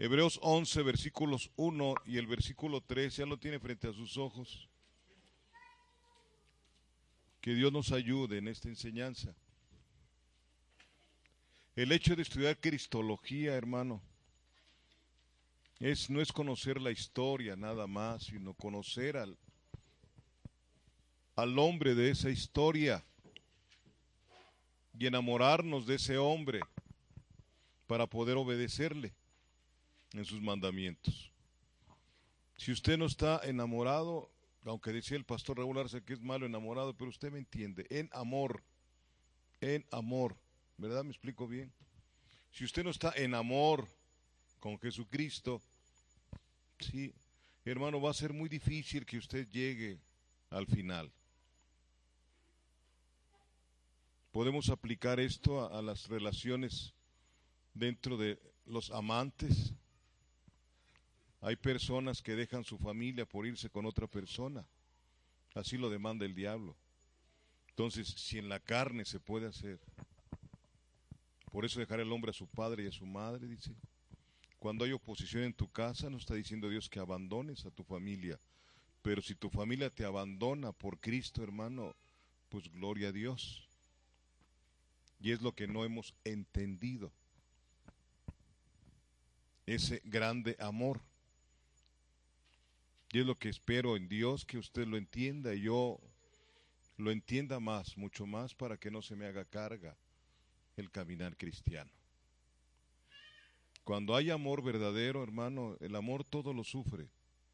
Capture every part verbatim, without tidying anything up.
Hebreos once, versículos uno y el versículo tres, ya lo tiene frente a sus ojos. Que Dios nos ayude en esta enseñanza. El hecho de estudiar cristología, hermano, es, no es conocer la historia nada más, sino conocer al, al hombre de esa historia y enamorarnos de ese hombre para poder obedecerle en sus mandamientos. Si usted no está enamorado, aunque decía el pastor Raúl Arce que es malo enamorado, pero usted me entiende, en amor, en amor, ¿verdad? ¿Me explico bien? Si usted no está en amor con Jesucristo, sí, hermano, va a ser muy difícil que usted llegue al final. Podemos aplicar esto a, a las relaciones dentro de los amantes. Hay personas que dejan su familia por irse con otra persona. Así lo demanda el diablo. Entonces, si en la carne se puede hacer, por eso dejar el hombre a su padre y a su madre, dice. Cuando hay oposición en tu casa, no está diciendo Dios que abandones a tu familia. Pero si tu familia te abandona por Cristo, hermano, pues gloria a Dios. Y es lo que no hemos entendido. Ese grande amor. Y es lo que espero en Dios, que usted lo entienda y yo lo entienda más, mucho más, para que no se me haga carga el caminar cristiano. Cuando hay amor verdadero, hermano, el amor todo lo sufre.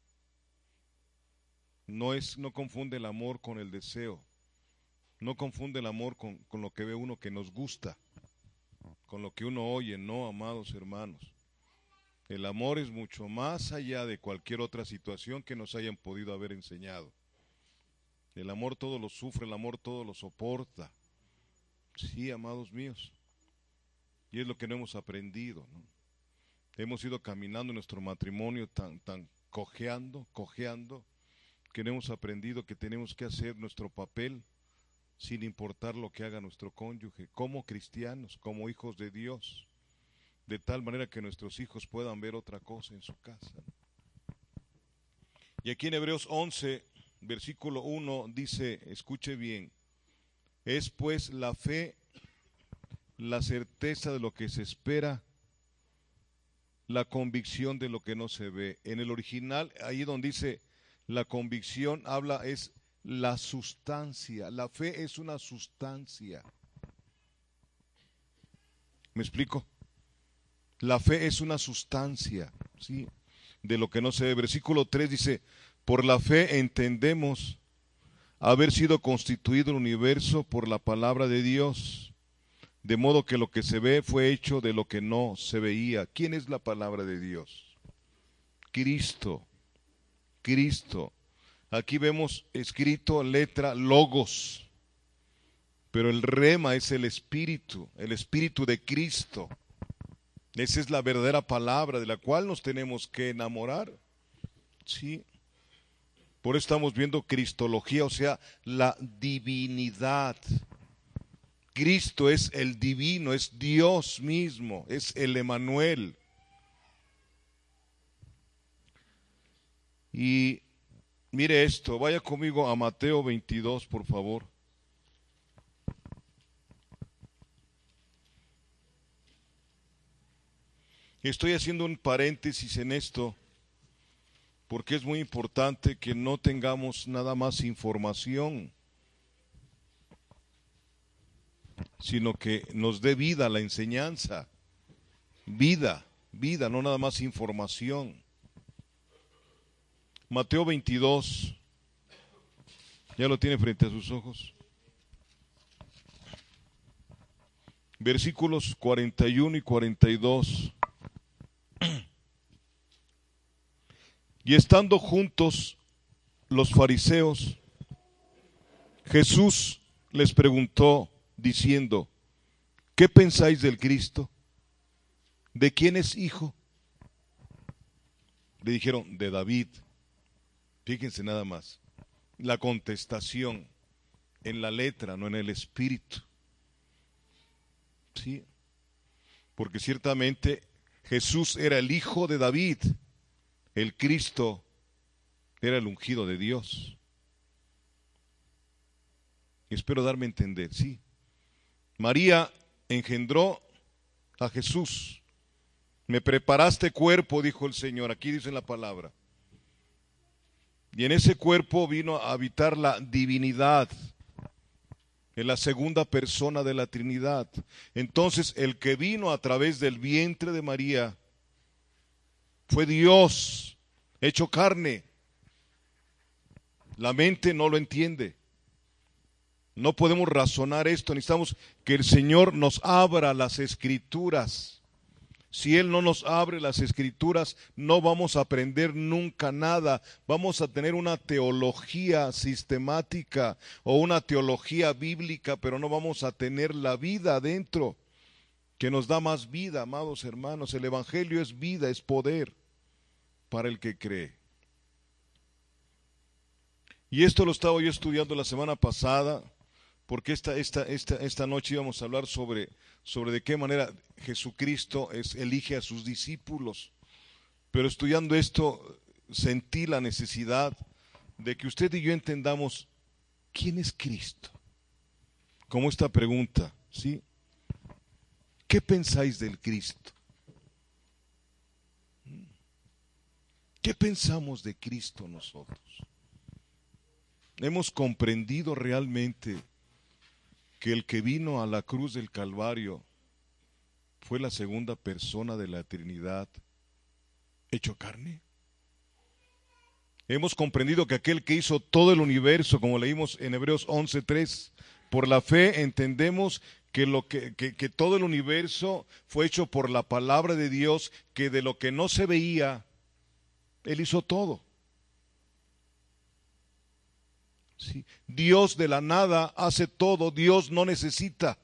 No es, no confunde el amor con el deseo. No confunde el amor con, con lo que ve uno que nos gusta, con lo que uno oye, no, amados hermanos. El amor es mucho más allá de cualquier otra situación que nos hayan podido haber enseñado. El amor todo lo sufre, el amor todo lo soporta. Sí, amados míos. Y es lo que no hemos aprendido, ¿no? Hemos ido caminando en nuestro matrimonio tan, tan cojeando, cojeando, que no hemos aprendido que tenemos que hacer nuestro papel sin importar lo que haga nuestro cónyuge, como cristianos, como hijos de Dios, de tal manera que nuestros hijos puedan ver otra cosa en su casa. Y aquí en Hebreos once, versículo uno, dice, escuche bien, es pues la fe, la certeza de lo que se espera, la convicción de lo que no se ve. En el original, ahí donde dice la convicción, habla, es la sustancia. La fe es una sustancia. ¿Me explico? La fe es una sustancia, ¿sí?, de lo que no se ve. Versículo tres dice, por la fe entendemos haber sido constituido el universo por la palabra de Dios, de modo que lo que se ve fue hecho de lo que no se veía. ¿Quién es la palabra de Dios? Cristo, Cristo. Aquí vemos escrito letra logos, pero el rema es el espíritu, el espíritu de Cristo. Esa es la verdadera palabra de la cual nos tenemos que enamorar. Sí. Por eso estamos viendo cristología, o sea, la divinidad. Cristo es el divino, es Dios mismo, es el Emanuel. Y mire esto, vaya conmigo a Mateo veintidós, por favor. Estoy haciendo un paréntesis en esto, porque es muy importante que no tengamos nada más información, sino que nos dé vida la enseñanza. Vida, vida, no nada más información. Mateo veintidós, ya lo tiene frente a sus ojos. Versículos cuarenta y uno y cuarenta y dos. Y estando juntos los fariseos, Jesús les preguntó diciendo, ¿qué pensáis del Cristo? ¿De quién es hijo? Le dijeron, de David. Fíjense nada más, la contestación en la letra, no en el espíritu. Sí, porque ciertamente Jesús era el hijo de David, el Cristo era el ungido de Dios. Espero darme a entender, sí. María engendró a Jesús. Me preparaste cuerpo, dijo el Señor, aquí dice la palabra. Y en ese cuerpo vino a habitar la divinidad, en la segunda persona de la Trinidad. Entonces, el que vino a través del vientre de María fue Dios, hecho carne. La mente no lo entiende. No podemos razonar esto, necesitamos que el Señor nos abra las Escrituras. Si Él no nos abre las Escrituras, no vamos a aprender nunca nada. Vamos a tener una teología sistemática o una teología bíblica, pero no vamos a tener la vida adentro, que nos da más vida, amados hermanos. El Evangelio es vida, es poder para el que cree. Y esto lo estaba yo estudiando la semana pasada, porque esta, esta, esta, esta noche íbamos a hablar sobre, sobre de qué manera Jesucristo es, elige a sus discípulos. Pero estudiando esto, sentí la necesidad de que usted y yo entendamos quién es Cristo. Como esta pregunta, ¿sí? ¿Qué pensáis del Cristo? ¿Qué pensamos de Cristo nosotros? ¿Hemos comprendido realmente que el que vino a la cruz del Calvario fue la segunda persona de la Trinidad hecho carne? Hemos comprendido que aquel que hizo todo el universo, como leímos en Hebreos once tres, por la fe entendemos que, lo que, que, que todo el universo fue hecho por la palabra de Dios, que de lo que no se veía, Él hizo todo. Sí. Dios de la nada hace todo. Dios no necesita,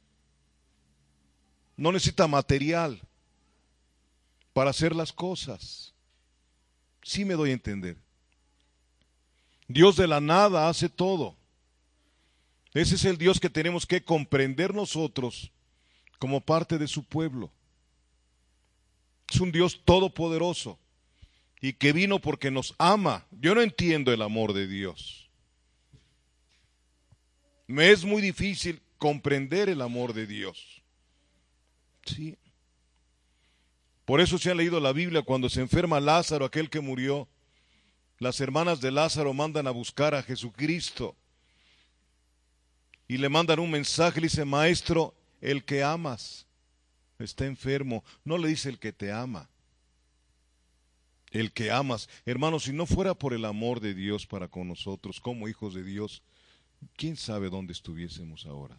no necesita material para hacer las cosas. Sí me doy a entender. Dios de la nada hace todo. Ese es el Dios que tenemos que comprender nosotros como parte de su pueblo. Es un Dios todopoderoso y que vino porque nos ama. Yo no entiendo el amor de Dios. Me es muy difícil comprender el amor de Dios. Sí. Por eso se ha leído la Biblia cuando se enferma Lázaro, aquel que murió. Las hermanas de Lázaro mandan a buscar a Jesucristo y le mandan un mensaje, le dice: maestro, el que amas está enfermo. No le dice el que te ama, el que amas. Hermanos, si no fuera por el amor de Dios para con nosotros como hijos de Dios, ¿quién sabe dónde estuviésemos ahora?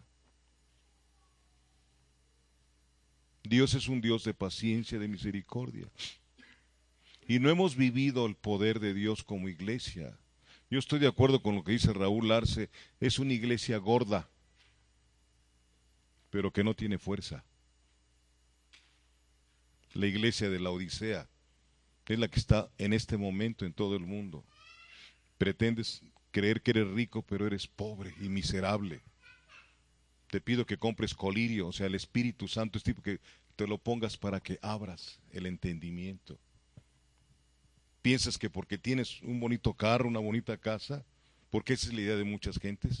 Dios es un Dios de paciencia, de misericordia. Y no hemos vivido el poder de Dios como iglesia. Yo estoy de acuerdo con lo que dice Raúl Arce, es una iglesia gorda, pero que no tiene fuerza. La iglesia de la Odisea es la que está en este momento en todo el mundo. Pretendes creer que eres rico, pero eres pobre y miserable. Te pido que compres colirio, o sea, el Espíritu Santo, es tipo que te lo pongas para que abras el entendimiento. Piensas que porque tienes un bonito carro, una bonita casa, porque esa es la idea de muchas gentes,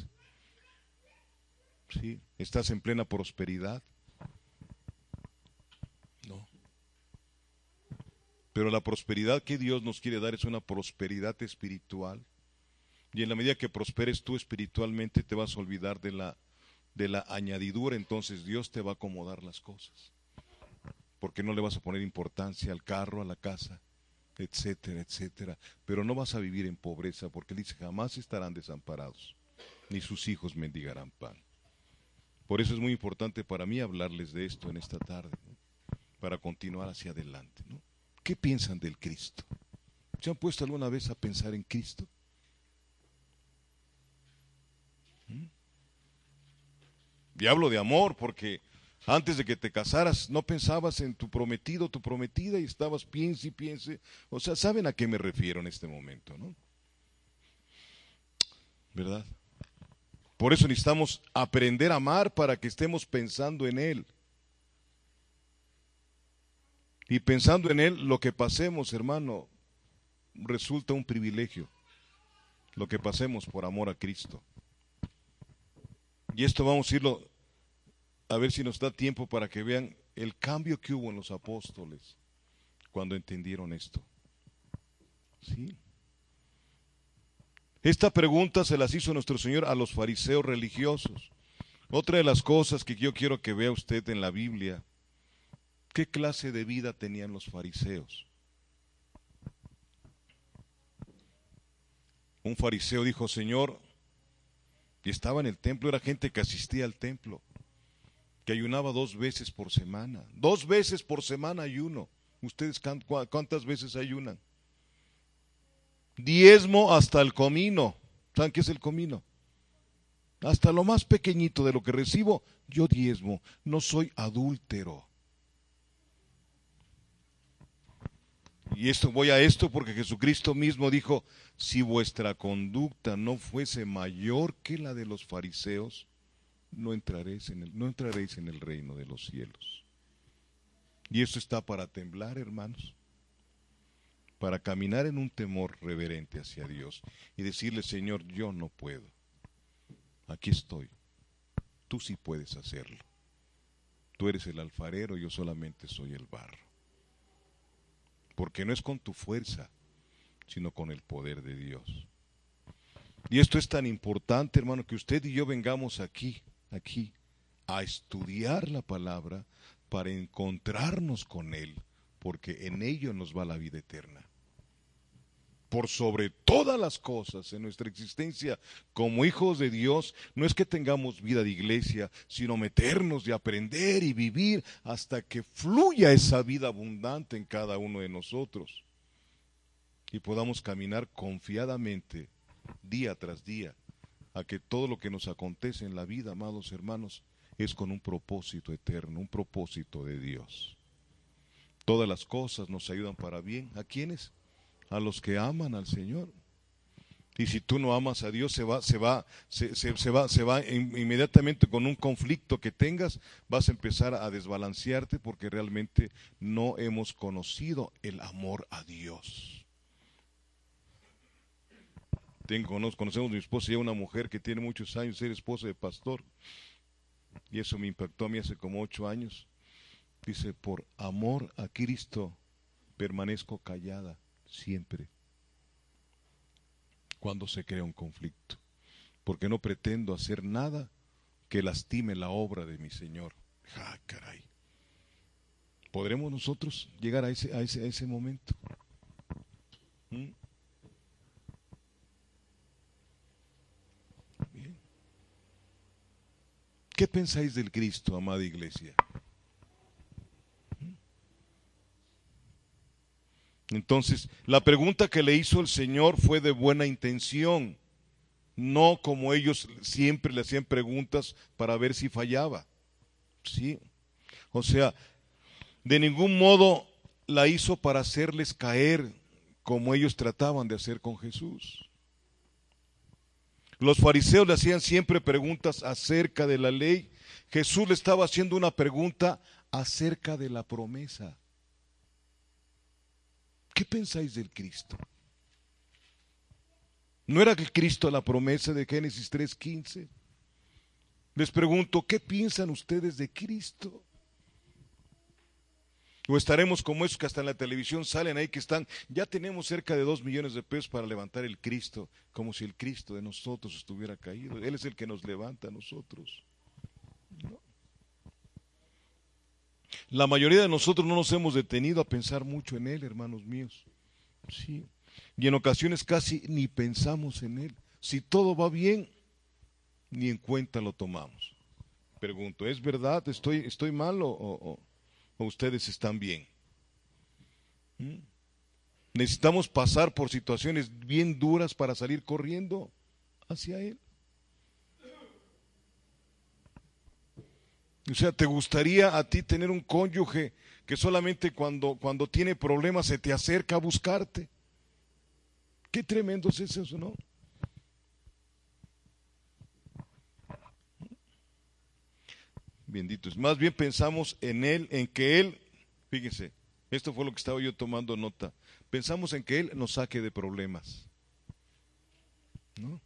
¿sí? Estás en plena prosperidad. No. Pero la prosperidad que Dios nos quiere dar es una prosperidad espiritual. Y en la medida que prosperes tú espiritualmente, te vas a olvidar de la, de la añadidura. Entonces Dios te va a acomodar las cosas, porque no le vas a poner importancia al carro, a la casa, etcétera, etcétera. Pero no vas a vivir en pobreza, porque Él dice: jamás estarán desamparados, ni sus hijos mendigarán pan. Por eso es muy importante para mí hablarles de esto en esta tarde, ¿no? Para continuar hacia adelante, ¿no? ¿Qué piensan del Cristo? ¿Se han puesto alguna vez a pensar en Cristo? ¿Mm? Y hablo de amor porque antes de que te casaras no pensabas en tu prometido, tu prometida, y estabas piense y piense. O sea, ¿saben a qué me refiero en este momento, no? ¿Verdad? Por eso necesitamos aprender a amar para que estemos pensando en Él. Y pensando en Él, lo que pasemos, hermano, resulta un privilegio. Lo que pasemos por amor a Cristo. Y esto vamos a irlo, a ver si nos da tiempo para que vean el cambio que hubo en los apóstoles cuando entendieron esto. ¿Sí? Esta pregunta se las hizo nuestro Señor a los fariseos religiosos. Otra de las cosas que yo quiero que vea usted en la Biblia, ¿qué clase de vida tenían los fariseos? Un fariseo dijo, Señor, y estaba en el templo, era gente que asistía al templo, que ayunaba dos veces por semana. Dos veces por semana ayuno. ¿Ustedes cuántas veces ayunan? Diezmo hasta el comino. ¿Saben qué es el comino? Hasta lo más pequeñito de lo que recibo, yo diezmo. No soy adúltero. Y esto, voy a esto porque Jesucristo mismo dijo, si vuestra conducta no fuese mayor que la de los fariseos, no entraréis en el, no entraréis en el reino de los cielos. Y esto está para temblar, hermanos, para caminar en un temor reverente hacia Dios y decirle, Señor, yo no puedo. Aquí estoy. Tú sí puedes hacerlo. Tú eres el alfarero, yo solamente soy el barro. Porque no es con tu fuerza, sino con el poder de Dios. Y esto es tan importante, hermano, que usted y yo vengamos aquí, aquí, a estudiar la palabra para encontrarnos con Él, porque en ello nos va la vida eterna. Por sobre todas las cosas en nuestra existencia como hijos de Dios, no es que tengamos vida de iglesia, sino meternos y aprender y vivir hasta que fluya esa vida abundante en cada uno de nosotros y podamos caminar confiadamente día tras día a que todo lo que nos acontece en la vida, amados hermanos, es con un propósito eterno, un propósito de Dios. Todas las cosas nos ayudan para bien. ¿A quiénes? A los que aman al Señor. Y si tú no amas a Dios, se va, se va, se, se, se va, se va inmediatamente con un conflicto que tengas, vas a empezar a desbalancearte porque realmente no hemos conocido el amor a Dios. Tengo, nos conocemos mi esposa y una mujer que tiene muchos años ser esposa de pastor. Y eso me impactó a mí hace como ocho años. Dice, por amor a Cristo permanezco callada siempre cuando se crea un conflicto, porque no pretendo hacer nada que lastime la obra de mi Señor. ¡Ah, caray! ¿Podremos nosotros llegar a ese, a ese, a ese momento? ¿Mm? Bien. ¿Qué pensáis del Cristo, amada iglesia? Entonces, la pregunta que le hizo el Señor fue de buena intención, no como ellos siempre le hacían preguntas para ver si fallaba. ¿Sí? O sea, de ningún modo la hizo para hacerles caer como ellos trataban de hacer con Jesús. Los fariseos le hacían siempre preguntas acerca de la ley. Jesús le estaba haciendo una pregunta acerca de la promesa. ¿Qué pensáis del Cristo? ¿No era el Cristo la promesa de Génesis tres quince? Les pregunto, ¿qué piensan ustedes de Cristo? ¿O estaremos como esos que hasta en la televisión salen ahí que están, ya tenemos cerca de dos millones de pesos para levantar el Cristo, como si el Cristo de nosotros estuviera caído? Él es el que nos levanta a nosotros. ¿No? La mayoría de nosotros no nos hemos detenido a pensar mucho en Él, hermanos míos. Sí. Y en ocasiones casi ni pensamos en Él. Si todo va bien, ni en cuenta lo tomamos. Pregunto, ¿es verdad? ¿Estoy, estoy mal o, o, o ustedes están bien? ¿Mm? Necesitamos pasar por situaciones bien duras para salir corriendo hacia Él. O sea, ¿te gustaría a ti tener un cónyuge que solamente cuando, cuando tiene problemas se te acerca a buscarte? Qué tremendo es eso, ¿no? Bendito es. Más bien pensamos en Él, en que Él, fíjense, Esto fue lo que estaba yo tomando nota. Pensamos en que Él nos saque de problemas, ¿no?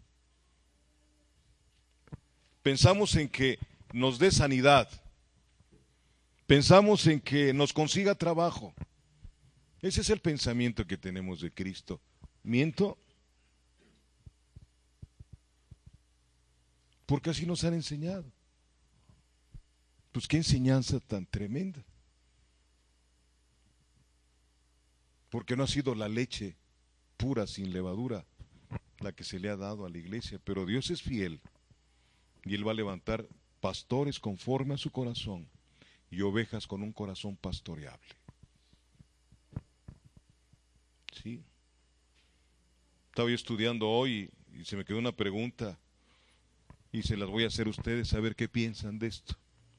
Pensamos en que nos dé sanidad. Pensamos en que nos consiga trabajo. Ese es el pensamiento que tenemos de Cristo. ¿Miento? Porque así nos han enseñado. Pues qué enseñanza tan tremenda. Porque no ha sido la leche pura, sin levadura, la que se le ha dado a la iglesia. Pero Dios es fiel y Él va a levantar pastores conforme a su corazón y ovejas con un corazón pastoreable. Sí. Estaba yo estudiando hoy y, y se me quedó una pregunta y se las voy a hacer a ustedes a ver qué piensan de esto.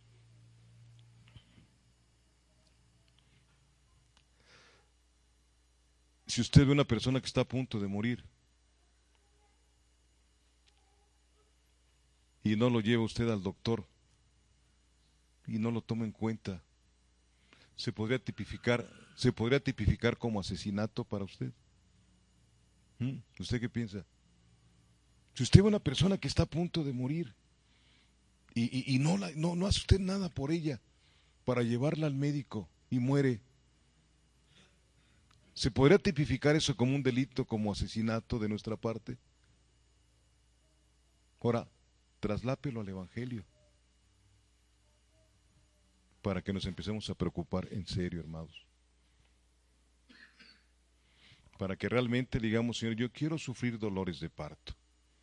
Si usted ve una persona que está a punto de morir y no lo lleva usted al doctor y no lo toma en cuenta, ¿se podría tipificar, se podría tipificar como asesinato para usted? ¿Mm? ¿Usted qué piensa? Si usted ve una persona que está a punto de morir y, y, y no, la, no, no hace usted nada por ella para llevarla al médico y muere, ¿se podría tipificar eso como un delito, como asesinato de nuestra parte? Ahora, traslápelo al Evangelio para que nos empecemos a preocupar en serio, hermanos. Para que realmente digamos, Señor, yo quiero sufrir dolores de parto.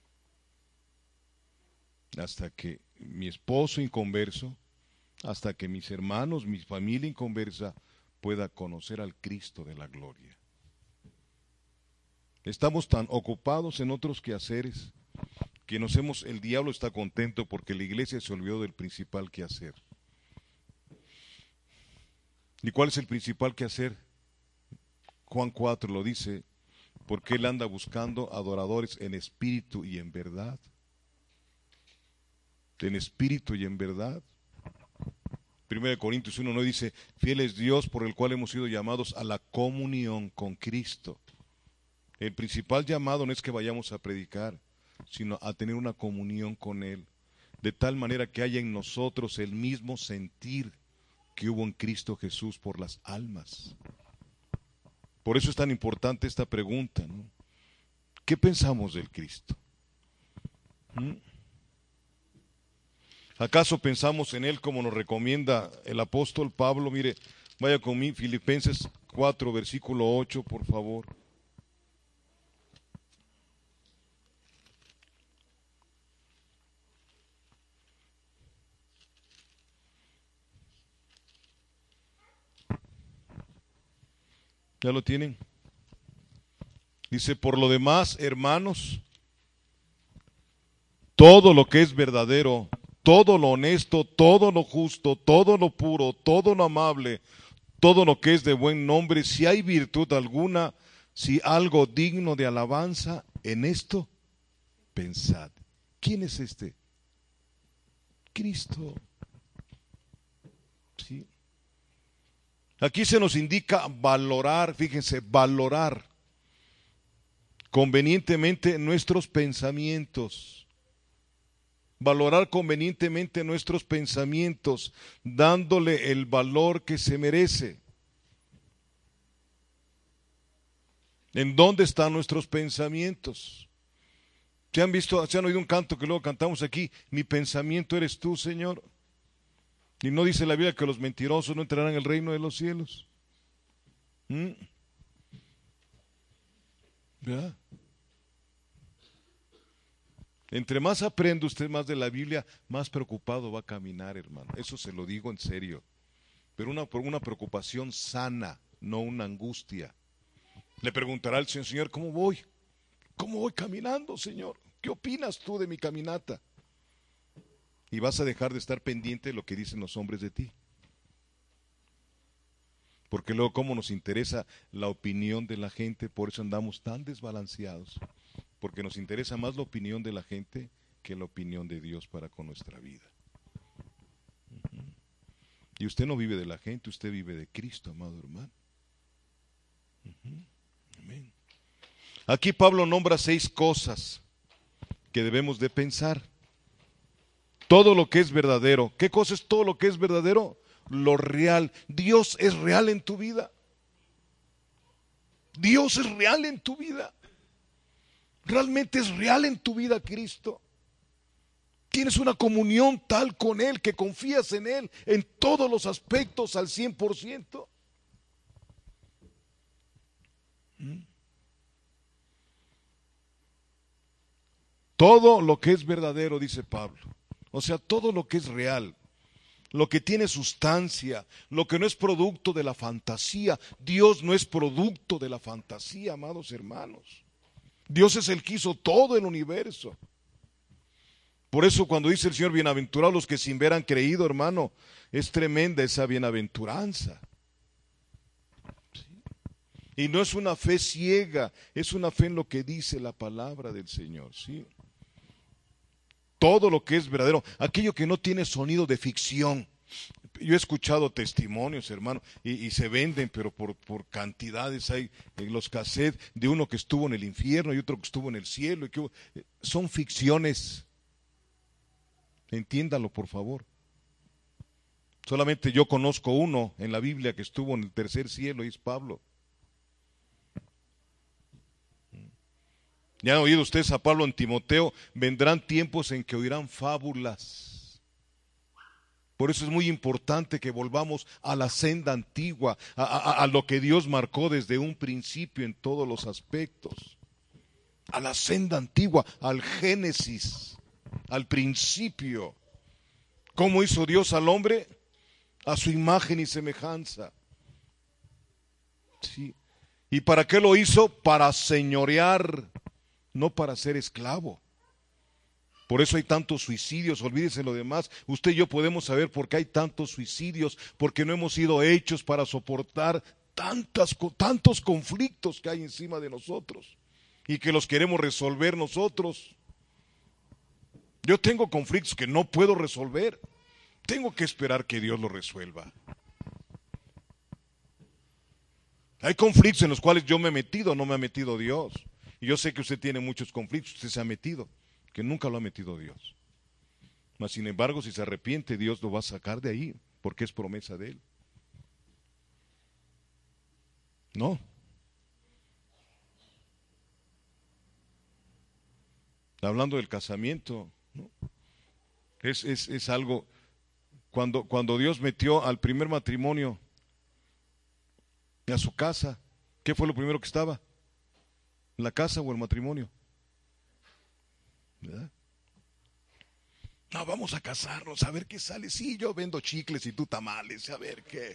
Hasta que mi esposo inconverso, hasta que mis hermanos, mi familia inconversa pueda conocer al Cristo de la gloria. Estamos tan ocupados en otros quehaceres que nos hemos, el diablo está contento porque la iglesia se olvidó del principal quehacer. ¿Y cuál es el principal quehacer? Juan cuatro lo dice, porque Él anda buscando adoradores en espíritu y en verdad. En espíritu y en verdad. Primera de Corintios uno no dice, fiel es Dios por el cual hemos sido llamados a la comunión con Cristo. El principal llamado no es que vayamos a predicar, sino a tener una comunión con Él, de tal manera que haya en nosotros el mismo sentir que hubo en Cristo Jesús por las almas. Por eso es tan importante esta pregunta, ¿no? ¿Qué pensamos del Cristo? ¿Mm? ¿Acaso pensamos en Él como nos recomienda el apóstol Pablo? Mire, vaya conmigo, Filipenses cuatro, versículo ocho, por favor. ¿Ya lo tienen? Dice, por lo demás, hermanos, todo lo que es verdadero, todo lo honesto, todo lo justo, todo lo puro, todo lo amable, todo lo que es de buen nombre, si hay virtud alguna, si algo digno de alabanza, en esto pensad. ¿Quién es este? Cristo. ¿Sí? Aquí se nos indica valorar, fíjense, valorar convenientemente nuestros pensamientos. Valorar convenientemente nuestros pensamientos, dándole el valor que se merece. ¿En dónde están nuestros pensamientos? ¿Se han visto, se han oído un canto que luego cantamos aquí? Mi pensamiento eres tú, Señor. Y no dice la Biblia que los mentirosos no entrarán en el reino de los cielos. ¿Mm? ¿Verdad? Entre más aprende usted más de la Biblia, más preocupado va a caminar, hermano. Eso se lo digo en serio. Pero una, por una preocupación sana, no una angustia. Le preguntará al Señor, Señor, ¿cómo voy? ¿Cómo voy caminando, Señor? ¿Qué opinas tú de mi caminata? Y vas a dejar de estar pendiente de lo que dicen los hombres de ti. Porque luego cómo nos interesa la opinión de la gente, por eso andamos tan desbalanceados. Porque nos interesa más la opinión de la gente que la opinión de Dios para con nuestra vida. Uh-huh. Y usted no vive de la gente, usted vive de Cristo, amado hermano. Amén. Aquí Pablo nombra seis cosas que debemos de pensar. Todo lo que es verdadero. ¿Qué cosa es todo lo que es verdadero? Lo real. Dios es real en tu vida. Dios es real en tu vida. Realmente es real en tu vida Cristo. Tienes una comunión tal con Él que confías en Él en todos los aspectos al cien por ciento. ¿Mm? Todo lo que es verdadero, dice Pablo. O sea, todo lo que es real, lo que tiene sustancia, lo que no es producto de la fantasía. Dios no es producto de la fantasía, amados hermanos. Dios es el que hizo todo el universo. Por eso cuando dice el Señor, bienaventurados los que sin ver han creído, hermano, es tremenda esa bienaventuranza. ¿Sí? Y no es una fe ciega, es una fe en lo que dice la palabra del Señor, ¿sí? Todo lo que es verdadero, aquello que no tiene sonido de ficción. Yo he escuchado testimonios, hermano, y, y se venden, pero por, por cantidades hay en los cassettes de uno que estuvo en el infierno y otro que estuvo en el cielo. Y que, son ficciones. Entiéndalo, por favor. Solamente yo conozco uno en la Biblia que estuvo en el tercer cielo y es Pablo. Ya han oído ustedes a Pablo en Timoteo, vendrán tiempos en que oirán fábulas. Por eso es muy importante que volvamos a la senda antigua, a, a, a lo que Dios marcó desde un principio en todos los aspectos. A la senda antigua, al Génesis, al principio. ¿Cómo hizo Dios al hombre? A su imagen y semejanza. Sí. ¿Y para qué lo hizo? Para señorear, no para ser esclavo. Por eso hay tantos suicidios, olvídese lo demás. Usted y yo podemos saber por qué hay tantos suicidios, porque no hemos sido hechos para soportar tantas, tantos conflictos que hay encima de nosotros y que los queremos resolver nosotros. Yo tengo conflictos que no puedo resolver, tengo que esperar que Dios los resuelva. Hay conflictos en los cuales yo me he metido, no me ha metido Dios. Y yo sé que usted tiene muchos conflictos, usted se ha metido, que nunca lo ha metido Dios. Mas sin embargo, si se arrepiente, Dios lo va a sacar de ahí, porque es promesa de Él. No. Hablando del casamiento, ¿no? es, es, es algo, cuando, cuando Dios metió al primer matrimonio a su casa, ¿qué fue lo primero que estaba? ¿La casa o el matrimonio? ¿Verdad? No, vamos a casarnos, a ver qué sale. Sí, yo vendo chicles y tú tamales, a ver qué.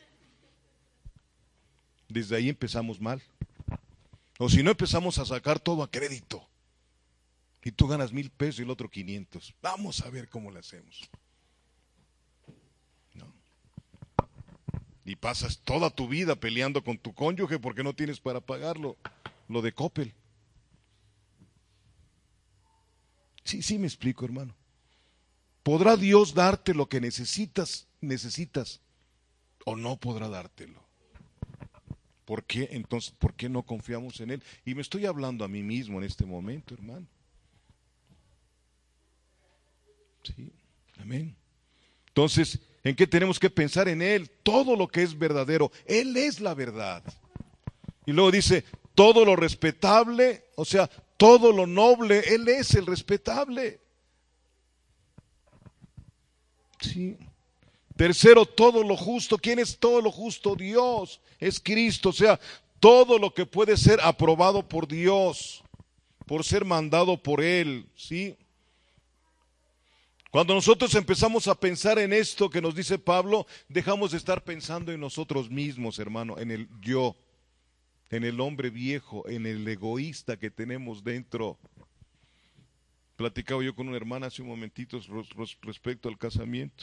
Desde ahí empezamos mal. O si no, empezamos a sacar todo a crédito. Y tú ganas mil pesos y el otro quinientos. Vamos a ver cómo le hacemos. No. Y pasas toda tu vida peleando con tu cónyuge porque no tienes para pagarlo. Lo de Coppel. Sí, sí me explico, hermano. ¿Podrá Dios darte lo que necesitas, necesitas, o no podrá dártelo? ¿Por qué entonces, por qué no confiamos en Él? Y me estoy hablando a mí mismo en este momento, hermano. Sí, amén. Entonces, ¿en qué tenemos que pensar? En Él, todo lo que es verdadero. Él es la verdad. Y luego dice, todo lo respetable, o sea, todo lo noble, Él es el respetable. Sí. Tercero, todo lo justo. ¿Quién es todo lo justo? Dios, es Cristo. O sea, todo lo que puede ser aprobado por Dios, por ser mandado por Él, ¿sí? Cuando nosotros empezamos a pensar en esto que nos dice Pablo, dejamos de estar pensando en nosotros mismos, hermano, en el yo, en el hombre viejo, en el egoísta que tenemos dentro. Platicaba yo con una hermana hace un momentito respecto al casamiento.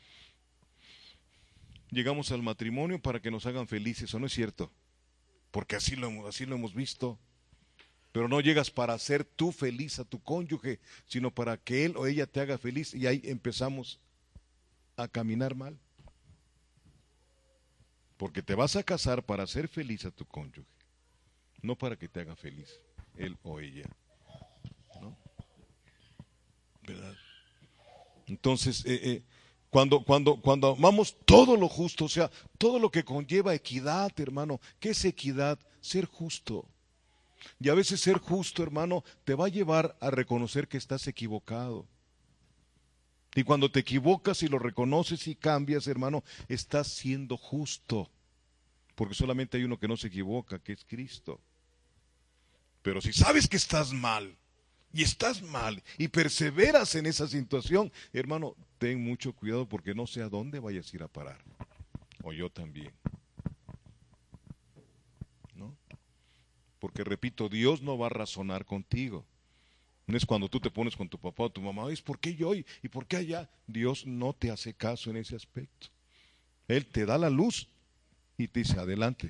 Llegamos al matrimonio para que nos hagan felices, ¿o no es cierto? Porque así lo, así lo hemos visto. Pero no llegas para hacer tú feliz a tu cónyuge, sino para que él o ella te haga feliz, y ahí empezamos a caminar mal. Porque te vas a casar para hacer feliz a tu cónyuge. no para que te haga feliz, él o ella, ¿no? ¿Verdad? Entonces, eh, eh, cuando, cuando, cuando amamos todo lo justo, o sea, todo lo que conlleva equidad, hermano, ¿qué es equidad? Ser justo. Y a veces ser justo, hermano, te va a llevar a reconocer que estás equivocado. Y cuando te equivocas y lo reconoces y cambias, hermano, estás siendo justo. Porque solamente hay uno que no se equivoca, que es Cristo. Pero si sabes que estás mal, y estás mal, y perseveras en esa situación, hermano, ten mucho cuidado porque no sé a dónde vayas a ir a parar. O yo también. ¿No? Porque repito, Dios no va a razonar contigo. No es cuando tú te pones con tu papá o tu mamá, es ¿por qué yo y por qué allá? Dios no te hace caso en ese aspecto. Él te da la luz y te dice, adelante.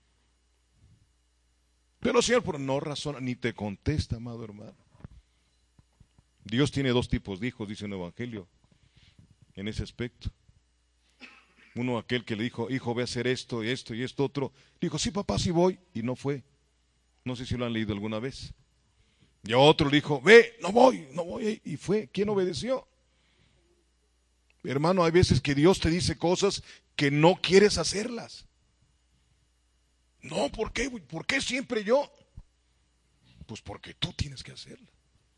Pero Señor, pero no razona, ni te contesta, amado hermano. Dios tiene dos tipos de hijos, dice un evangelio, en ese aspecto. Uno, aquel que le dijo, hijo, ve a hacer esto, y esto y esto otro. Dijo, sí, papá, sí voy, y no fue. No sé si lo han leído alguna vez. Y a otro le dijo, ve, no voy, no voy, y fue. ¿Quién obedeció? Hermano, hay veces que Dios te dice cosas que no quieres hacerlas. No, ¿por qué? ¿Por qué siempre yo? Pues porque tú tienes que hacerla.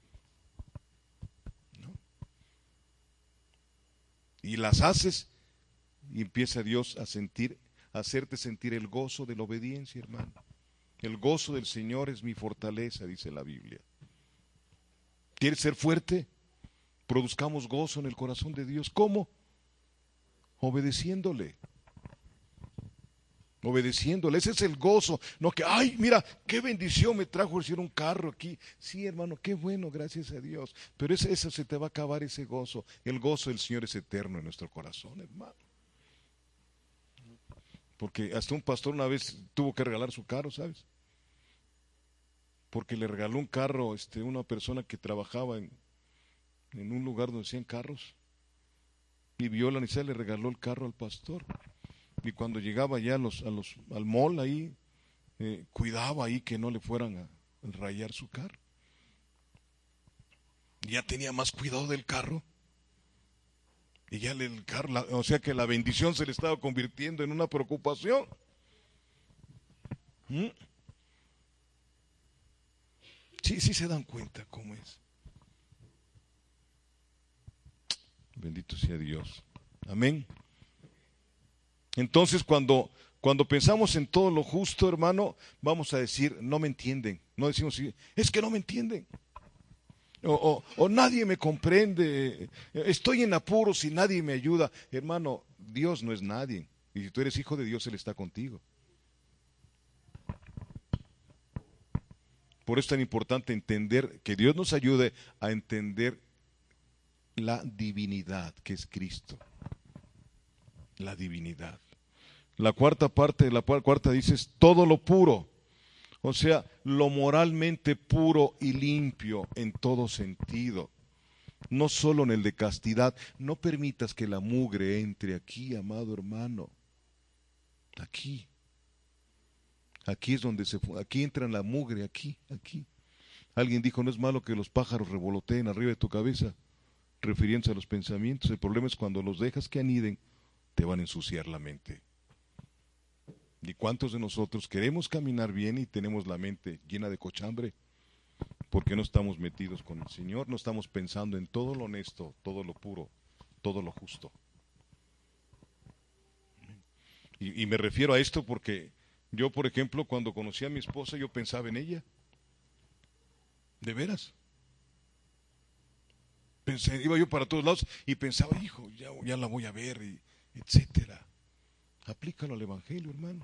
¿No? Y las haces y empieza Dios a sentir, a hacerte sentir el gozo de la obediencia, hermano. El gozo del Señor es mi fortaleza, dice la Biblia. ¿Quieres ser fuerte? Produzcamos gozo en el corazón de Dios. ¿Cómo? Obedeciéndole. Obedeciéndole, ese es el gozo. No que, ay, mira, qué bendición me trajo recibir un carro aquí. Sí, hermano, qué bueno, gracias a Dios. Pero ese, eso se te va a acabar, ese gozo. El gozo del Señor es eterno en nuestro corazón, hermano. Porque hasta un pastor una vez tuvo que regalar su carro, ¿sabes? Porque le regaló un carro este, una persona que trabajaba en, en un lugar donde hacían carros. Y vio la necesidad, le regaló el carro al pastor. Y cuando llegaba ya a los, a los, al mall ahí, eh, cuidaba ahí que no le fueran a rayar su carro. Ya tenía más cuidado del carro. Y ya el carro, la, o sea que la bendición se le estaba convirtiendo en una preocupación. ¿Mm? Sí, sí se dan cuenta cómo es. Bendito sea Dios. Amén. Entonces cuando, cuando pensamos en todo lo justo, hermano, vamos a decir, no me entienden. No decimos, es que no me entienden. O, o, o nadie me comprende, estoy en apuros y nadie me ayuda. Hermano, Dios no es nadie. Y si tú eres hijo de Dios, Él está contigo. Por eso es tan importante entender, que Dios nos ayude a entender la divinidad que es Cristo. La divinidad. La cuarta parte, la cuarta dice es todo lo puro. O sea, lo moralmente puro y limpio en todo sentido. No solo en el de castidad. No permitas que la mugre entre aquí, amado hermano. Aquí. Aquí es donde se, aquí entra la mugre, aquí, aquí. Alguien dijo, no es malo que los pájaros revoloteen arriba de tu cabeza, refiriéndose a los pensamientos. El problema es cuando los dejas que aniden, te van a ensuciar la mente. ¿Y cuántos de nosotros queremos caminar bien y tenemos la mente llena de cochambre? Porque no estamos metidos con el Señor, no estamos pensando en todo lo honesto, todo lo puro, todo lo justo. Y, y me refiero a esto porque yo, por ejemplo, cuando conocí a mi esposa, yo pensaba en ella. ¿De veras? Pensé, iba yo para todos lados y pensaba, hijo, ya, ya la voy a ver, y etcétera. Aplícalo al Evangelio, hermano.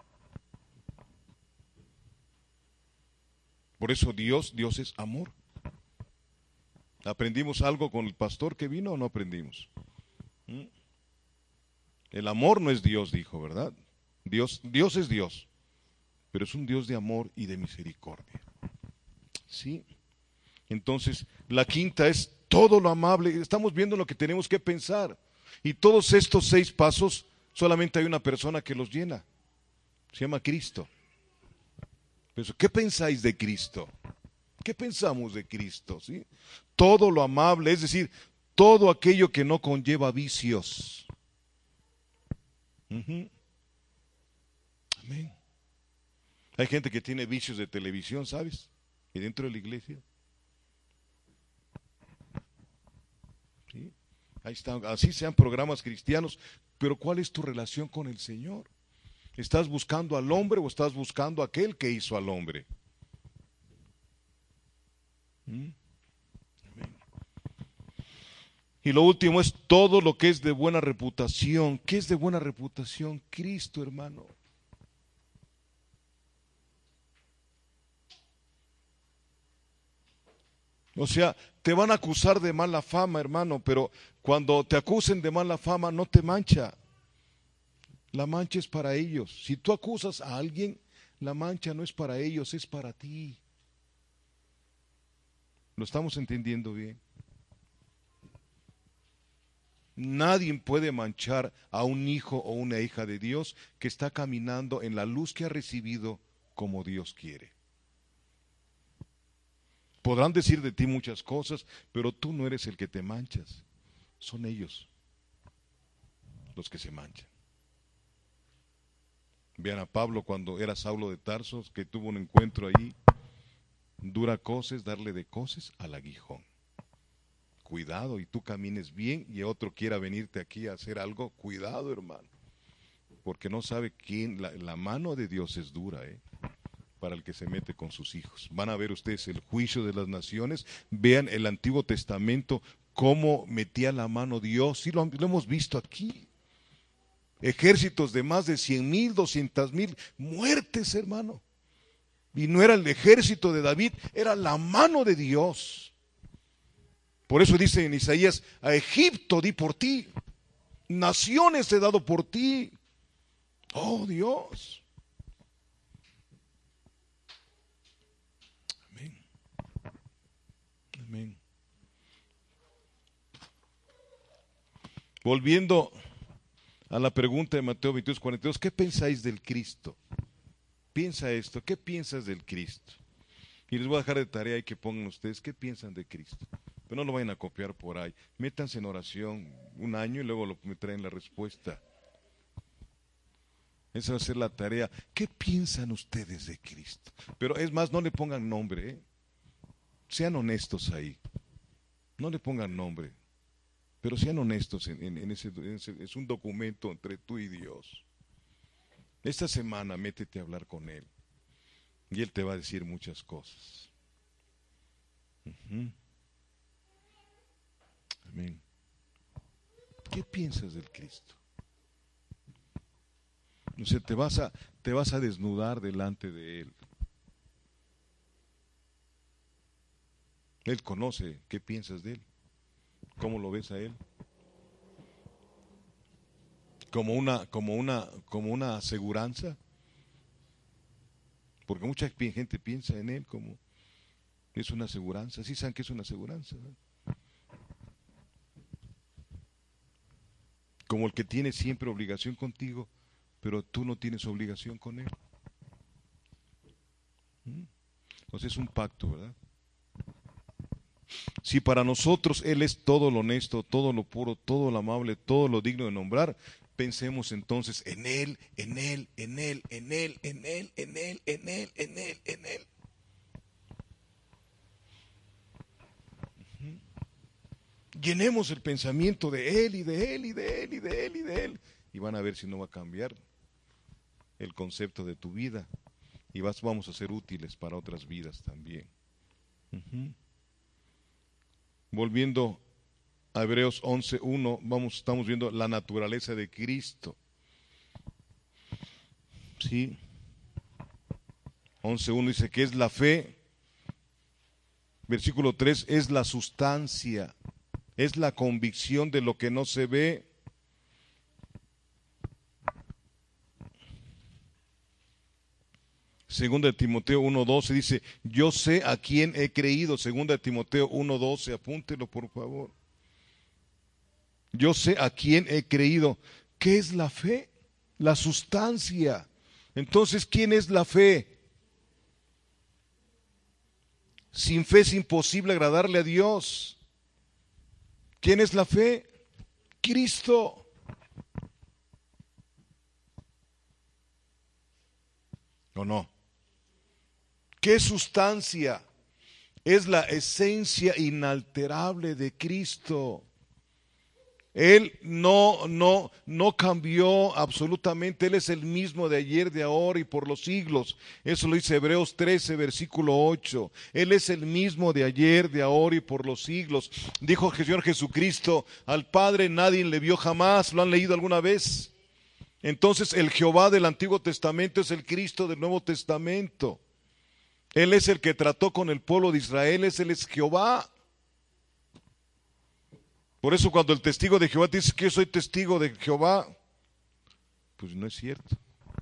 Por eso Dios, Dios es amor. ¿Aprendimos algo con el pastor que vino o no aprendimos? ¿Mm? El amor no es Dios, dijo, ¿verdad? Dios, Dios es Dios, pero es un Dios de amor y de misericordia. ¿Sí? Entonces, la quinta es todo lo amable. Estamos viendo lo que tenemos que pensar. Y todos estos seis pasos, solamente hay una persona que los llena. Se llama Cristo. Pero, ¿qué pensáis de Cristo? ¿Qué pensamos de Cristo? ¿Sí? Todo lo amable, es decir, todo aquello que no conlleva vicios. Uh-huh. Amén. Hay gente que tiene vicios de televisión, ¿sabes? Y dentro de la iglesia. ¿Sí? Ahí están, así sean programas cristianos, pero ¿cuál es tu relación con el Señor? ¿Estás buscando al hombre o estás buscando a aquel que hizo al hombre? ¿Mm? Amén. Y lo último es todo lo que es de buena reputación. ¿Qué es de buena reputación? Cristo, hermano. O sea, te van a acusar de mala fama, hermano, pero cuando te acusen de mala fama no te mancha. La mancha es para ellos. Si tú acusas a alguien, la mancha no es para ellos, es para ti. ¿Lo estamos entendiendo bien? Nadie puede manchar a un hijo o una hija de Dios que está caminando en la luz que ha recibido como Dios quiere. Podrán decir de ti muchas cosas, pero tú no eres el que te manchas. Son ellos los que se manchan. Vean a Pablo cuando era Saulo de Tarso, que tuvo un encuentro allí. Dura coces, darle de coces al aguijón. Cuidado, y tú camines bien y otro quiera venirte aquí a hacer algo. Cuidado, hermano. Porque no sabe quién, la, la mano de Dios es dura, ¿eh? Para el que se mete con sus hijos. Van a ver ustedes el juicio de las naciones. Vean el Antiguo Testamento, cómo metía la mano Dios. Sí, lo, lo hemos visto aquí. Ejércitos de más de cien mil, doscientas mil muertes, hermano. Y no era el ejército de David, era la mano de Dios. Por eso dice en Isaías, a Egipto di por ti, naciones he dado por ti. Oh Dios. Amén. Amén. Volviendo a la pregunta de Mateo veintidós, cuarenta y dos, ¿qué pensáis del Cristo? Piensa esto, ¿qué piensas del Cristo? Y les voy a dejar de tarea y que pongan ustedes, ¿qué piensan de Cristo? Pero no lo vayan a copiar por ahí. Métanse en oración un año y luego lo, me traen la respuesta. Esa va a ser la tarea. ¿Qué piensan ustedes de Cristo? Pero es más, no le pongan nombre, ¿eh? Sean honestos ahí. No le pongan nombre. Pero sean honestos en, en, en, ese, en ese, es un documento entre tú y Dios. Esta semana métete a hablar con Él y Él te va a decir muchas cosas. Uh-huh. Amén. ¿Qué piensas del Cristo? No sé, te vas a, te vas a desnudar delante de Él. Él conoce qué piensas de Él. ¿Cómo lo ves a Él? Como una, como una, como una aseguranza. Porque mucha gente piensa en Él como es una aseguranza. ¿Sí saben que es una aseguranza? ¿No? Como el que tiene siempre obligación contigo, pero tú no tienes obligación con Él. Entonces es un pacto, ¿verdad? Si para nosotros Él es todo lo honesto, todo lo puro, todo lo amable, todo lo digno de nombrar, pensemos entonces en Él, en Él, en Él, en Él, en Él, en Él, en Él, en Él, en Él. Llenemos el pensamiento de Él y de Él y de Él y de Él y de Él. Y van a ver si no va a cambiar el concepto de tu vida. Y vas, vamos a ser útiles para otras vidas también. Uh-huh. Volviendo a Hebreos once uno, vamos, estamos viendo la naturaleza de Cristo. ¿Sí? once uno dice que es la fe. Versículo tres, es la sustancia, es la convicción de lo que no se ve. Segunda de Timoteo uno doce dice, yo sé a quién he creído. Segunda de Timoteo uno doce, apúntelo por favor. Yo sé a quién he creído. ¿Qué es la fe? La sustancia. Entonces, ¿quién es la fe? Sin fe es imposible agradarle a Dios. ¿Quién es la fe? Cristo. ¿O no? ¿Qué sustancia? Es la esencia inalterable de Cristo. Él no, no, no cambió absolutamente. Él es el mismo de ayer, de ahora y por los siglos. Eso lo dice Hebreos trece, versículo ocho. Él es el mismo de ayer, de ahora y por los siglos. Dijo el Señor Jesucristo, al Padre nadie le vio jamás. ¿Lo han leído alguna vez? Entonces el Jehová del Antiguo Testamento es el Cristo del Nuevo Testamento. Él es el que trató con el pueblo de Israel, es Él es Jehová. Por eso cuando el testigo de Jehová dice que yo soy testigo de Jehová, pues no es cierto.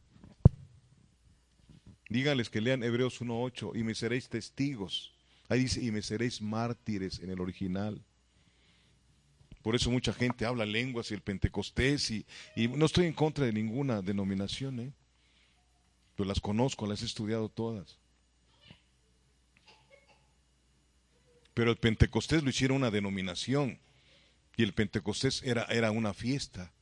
Díganles que lean Hebreos uno ocho, y me seréis testigos. Ahí dice, y me seréis mártires en el original. Por eso mucha gente habla lenguas y el Pentecostés, y, y no estoy en contra de ninguna denominación, ¿eh? Pero las conozco, las he estudiado todas. Pero el Pentecostés lo hicieron una denominación. Y el Pentecostés era, era una fiesta.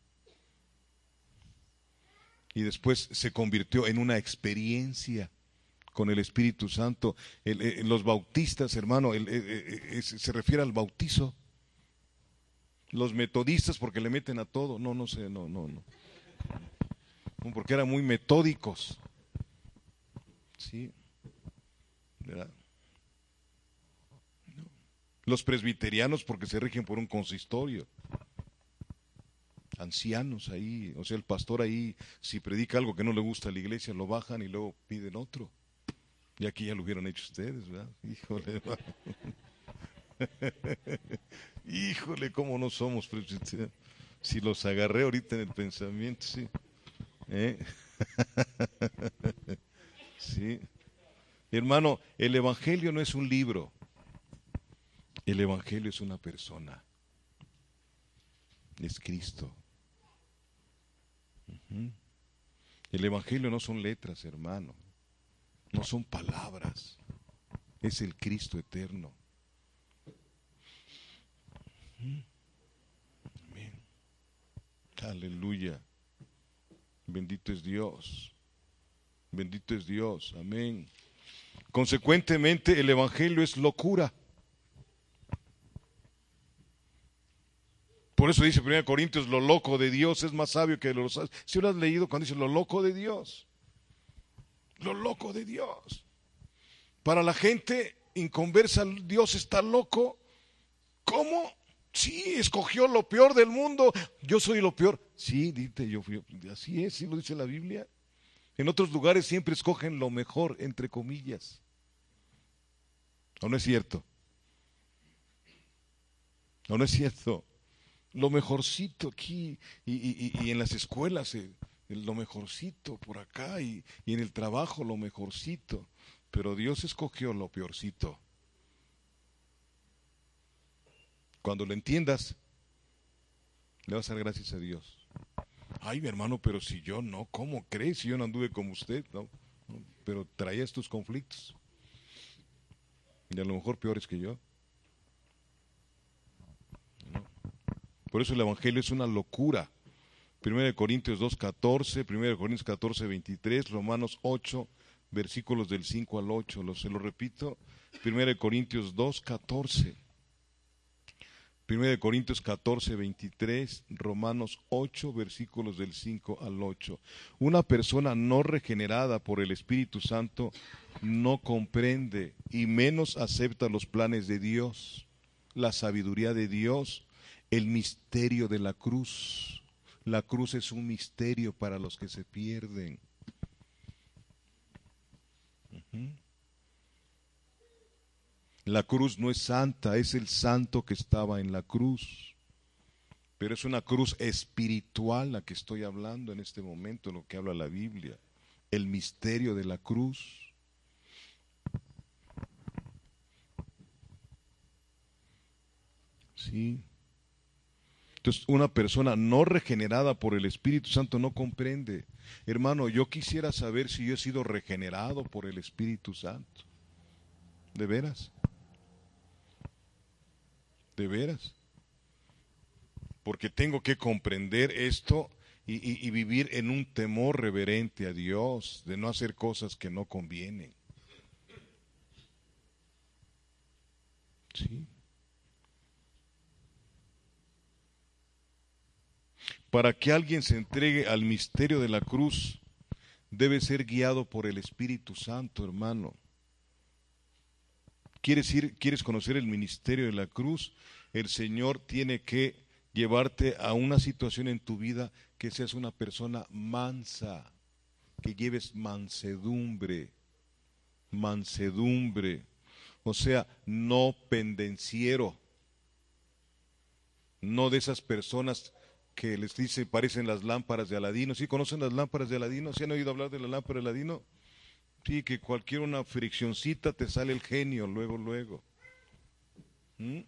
Y después se convirtió en una experiencia con el Espíritu Santo. El, el, los bautistas, hermano, el, el, el, se refiere al bautizo. Los metodistas porque le meten a todo. No, no sé, no, no, no. Porque eran muy metódicos. Sí. ¿Verdad? Los presbiterianos porque se rigen por un consistorio. Ancianos ahí, o sea, el pastor ahí, si predica algo que no le gusta a la iglesia, lo bajan y luego piden otro. Y aquí ya lo hubieran hecho ustedes, ¿verdad? Híjole, híjole, cómo no somos presbiterianos. Si los agarré ahorita en el pensamiento, sí. ¿Eh? Sí. Hermano, el evangelio no es un libro. El evangelio es una persona. Es Cristo. Uh-huh. El evangelio no son letras, hermano. No son palabras. Es el Cristo eterno. Uh-huh. Amén. Aleluya. Bendito es Dios. Bendito es Dios. Amén. Consecuentemente, el evangelio es locura. Por eso dice primera Corintios, lo loco de Dios es más sabio que los sabios. Si lo has leído cuando dice lo loco de Dios. Lo loco de Dios. Para la gente inconversa, Dios está loco. ¿Cómo? Sí, escogió lo peor del mundo. Yo soy lo peor. Sí, dice yo fui. Así es, sí lo dice la Biblia. En otros lugares siempre escogen lo mejor, entre comillas. ¿O no es cierto? ¿O no es cierto? Lo mejorcito aquí, y, y, y en las escuelas eh, lo mejorcito por acá, y, y en el trabajo lo mejorcito, pero Dios escogió lo peorcito. Cuando lo entiendas, le vas a dar gracias a Dios. Ay, mi hermano, pero si yo no, ¿cómo crees? Si yo no anduve como usted, no, no, pero traía estos conflictos, y a lo mejor peores que yo. Por eso el evangelio es una locura. primera de Corintios dos, catorce, primera de Corintios catorce, veintitrés, Romanos ocho, versículos del cinco al ocho. Lo, se lo repito, primera de Corintios dos, catorce. primera de Corintios catorce, veintitrés, Romanos ocho, versículos del cinco al ocho. Una persona no regenerada por el Espíritu Santo no comprende y menos acepta los planes de Dios, la sabiduría de Dios, el misterio de la cruz. La cruz es un misterio para los que se pierden. Uh-huh. La cruz no es santa, es el santo que estaba en la cruz. Pero es una cruz espiritual la que estoy hablando en este momento, lo que habla la Biblia. El misterio de la cruz. Sí. Entonces, una persona no regenerada por el Espíritu Santo no comprende. Hermano, yo quisiera saber si yo he sido regenerado por el Espíritu Santo. ¿De veras? de veras. Porque tengo que comprender esto y, y, y vivir en un temor reverente a Dios, de no hacer cosas que no convienen. Sí. Para que alguien se entregue al misterio de la cruz, debe ser guiado por el Espíritu Santo, hermano. ¿Quieres ir, quieres conocer el ministerio de la cruz? El Señor tiene que llevarte a una situación en tu vida que seas una persona mansa, que lleves mansedumbre, mansedumbre, o sea, no pendenciero, no de esas personas que les dice parecen las lámparas de Aladino. ¿Sí conocen las lámparas de Aladino? ¿Sí han oído hablar de la lámpara de Aladino? Sí, que cualquier una friccioncita te sale el genio luego, luego. ¿Mm?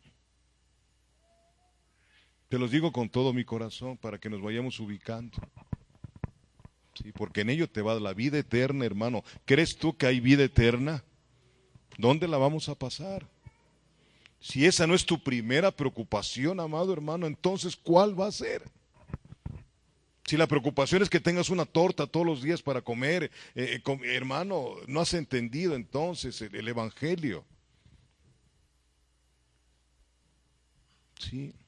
Te los digo con todo mi corazón para que nos vayamos ubicando. Sí, porque en ello te va la vida eterna, hermano. ¿Crees tú que hay vida eterna? ¿Dónde la vamos a pasar? Si esa no es tu primera preocupación, amado hermano, entonces ¿cuál va a ser? Si la preocupación es que tengas una torta todos los días para comer, eh, com hermano, no has entendido entonces el, el Evangelio. Sí.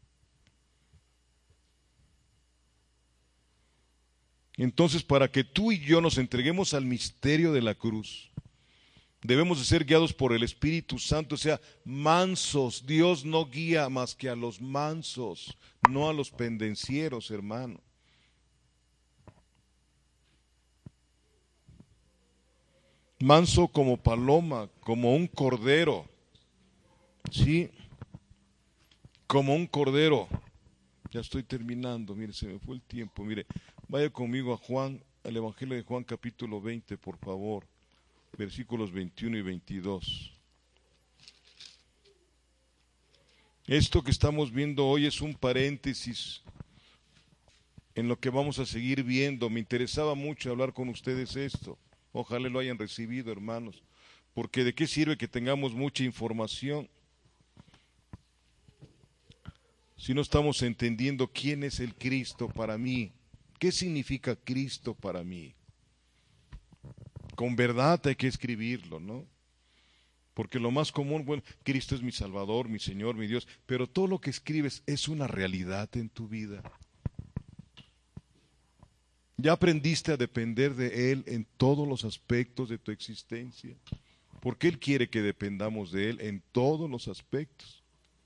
Entonces, para que tú y yo nos entreguemos al misterio de la cruz, debemos de ser guiados por el Espíritu Santo, o sea, mansos. Dios no guía más que a los mansos, no a los pendencieros, hermano. Manso como paloma, como un cordero, ¿sí? Como un cordero. Ya estoy terminando, mire, se me fue el tiempo. Mire, vaya conmigo a Juan, al Evangelio de Juan capítulo veinte, por favor, versículos veintiuno y veintidós. Esto que estamos viendo hoy es un paréntesis en lo que vamos a seguir viendo. Me interesaba mucho hablar con ustedes esto. Ojalá lo hayan recibido, hermanos, porque ¿de qué sirve que tengamos mucha información si no estamos entendiendo quién es el Cristo para mí? ¿Qué significa Cristo para mí? Con verdad hay que escribirlo, ¿no? Porque lo más común, bueno, Cristo es mi Salvador, mi Señor, mi Dios, pero todo lo que escribes es una realidad en tu vida. Ya aprendiste a depender de Él en todos los aspectos de tu existencia, porque Él quiere que dependamos de Él en todos los aspectos.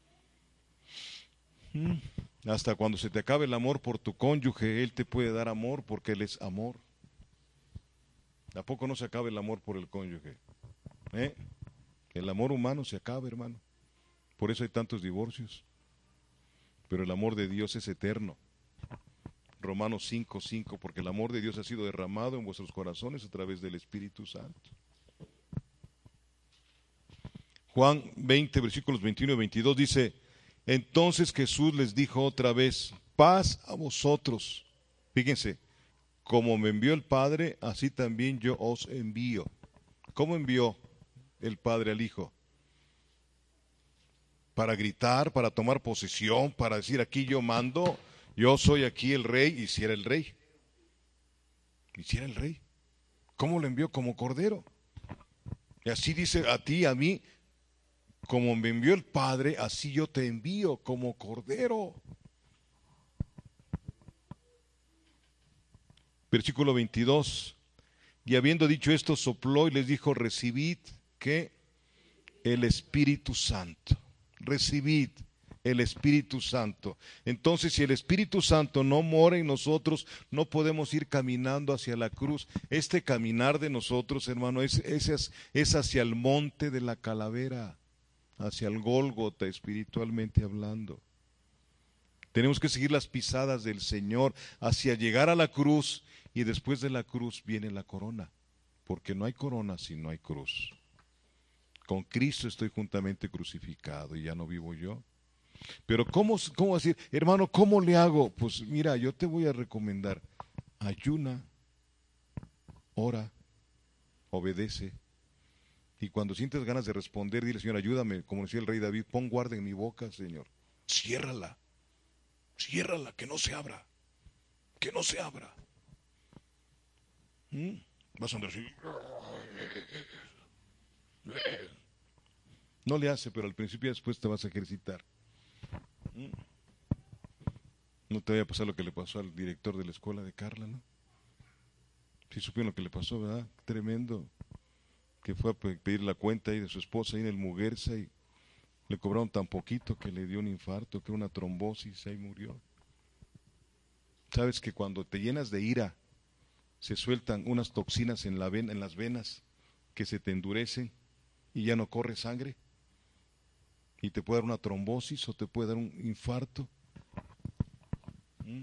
Hmm. Hasta cuando se te acabe el amor por tu cónyuge, Él te puede dar amor porque Él es amor. ¿A poco no se acaba el amor por el cónyuge? ¿Eh? El amor humano se acaba, hermano. Por eso hay tantos divorcios. Pero el amor de Dios es eterno. Romanos cinco, cinco, porque el amor de Dios ha sido derramado en vuestros corazones a través del Espíritu Santo. Juan veinte, versículos veintiuno y veintidós dice: entonces Jesús les dijo otra vez, paz a vosotros. Fíjense, como me envió el Padre, así también yo os envío. ¿Cómo envió el Padre al Hijo? Para gritar, para tomar posesión, para decir aquí yo mando, yo soy aquí el rey, y si era el rey. Y si era el rey. ¿Cómo lo envió? Como cordero. Y así dice a ti, a mí, como me envió el Padre, así yo te envío como cordero. Versículo veintidós. Y habiendo dicho esto, sopló y les dijo, recibid que el Espíritu Santo. Recibid el Espíritu Santo. Entonces, si el Espíritu Santo no mora en nosotros, no podemos ir caminando hacia la cruz. Este caminar de nosotros, hermano, es, es, es hacia el monte de la calavera, hacia el Gólgota, espiritualmente hablando. Tenemos que seguir las pisadas del Señor hacia llegar a la cruz, y después de la cruz viene la corona, porque no hay corona si no hay cruz. Con Cristo estoy juntamente crucificado y ya no vivo yo. Pero ¿cómo, cómo decir, hermano, cómo le hago? Pues mira, yo te voy a recomendar, ayuna, ora, obedece, Y cuando sientes ganas de responder, dile, Señor, ayúdame, como decía el rey David, pon guarda en mi boca, Señor. Ciérrala, ciérrala, que no se abra, que no se abra. ¿Mm? Vas a andar así. No le hace, pero al principio y después te vas a ejercitar. ¿Mm? No te vaya a pasar lo que le pasó al director de la escuela de Carla, ¿no? Sí supieron lo que le pasó, ¿verdad? Tremendo. Que fue a pedir la cuenta ahí de su esposa ahí en el Muguerza y le cobraron tan poquito que le dio un infarto, que una trombosis, ahí murió. ¿Sabes que cuando te llenas de ira se sueltan unas toxinas en, la ven, en las venas que se te endurecen y ya no corre sangre? Y te puede dar una trombosis o te puede dar un infarto. ¿Mm?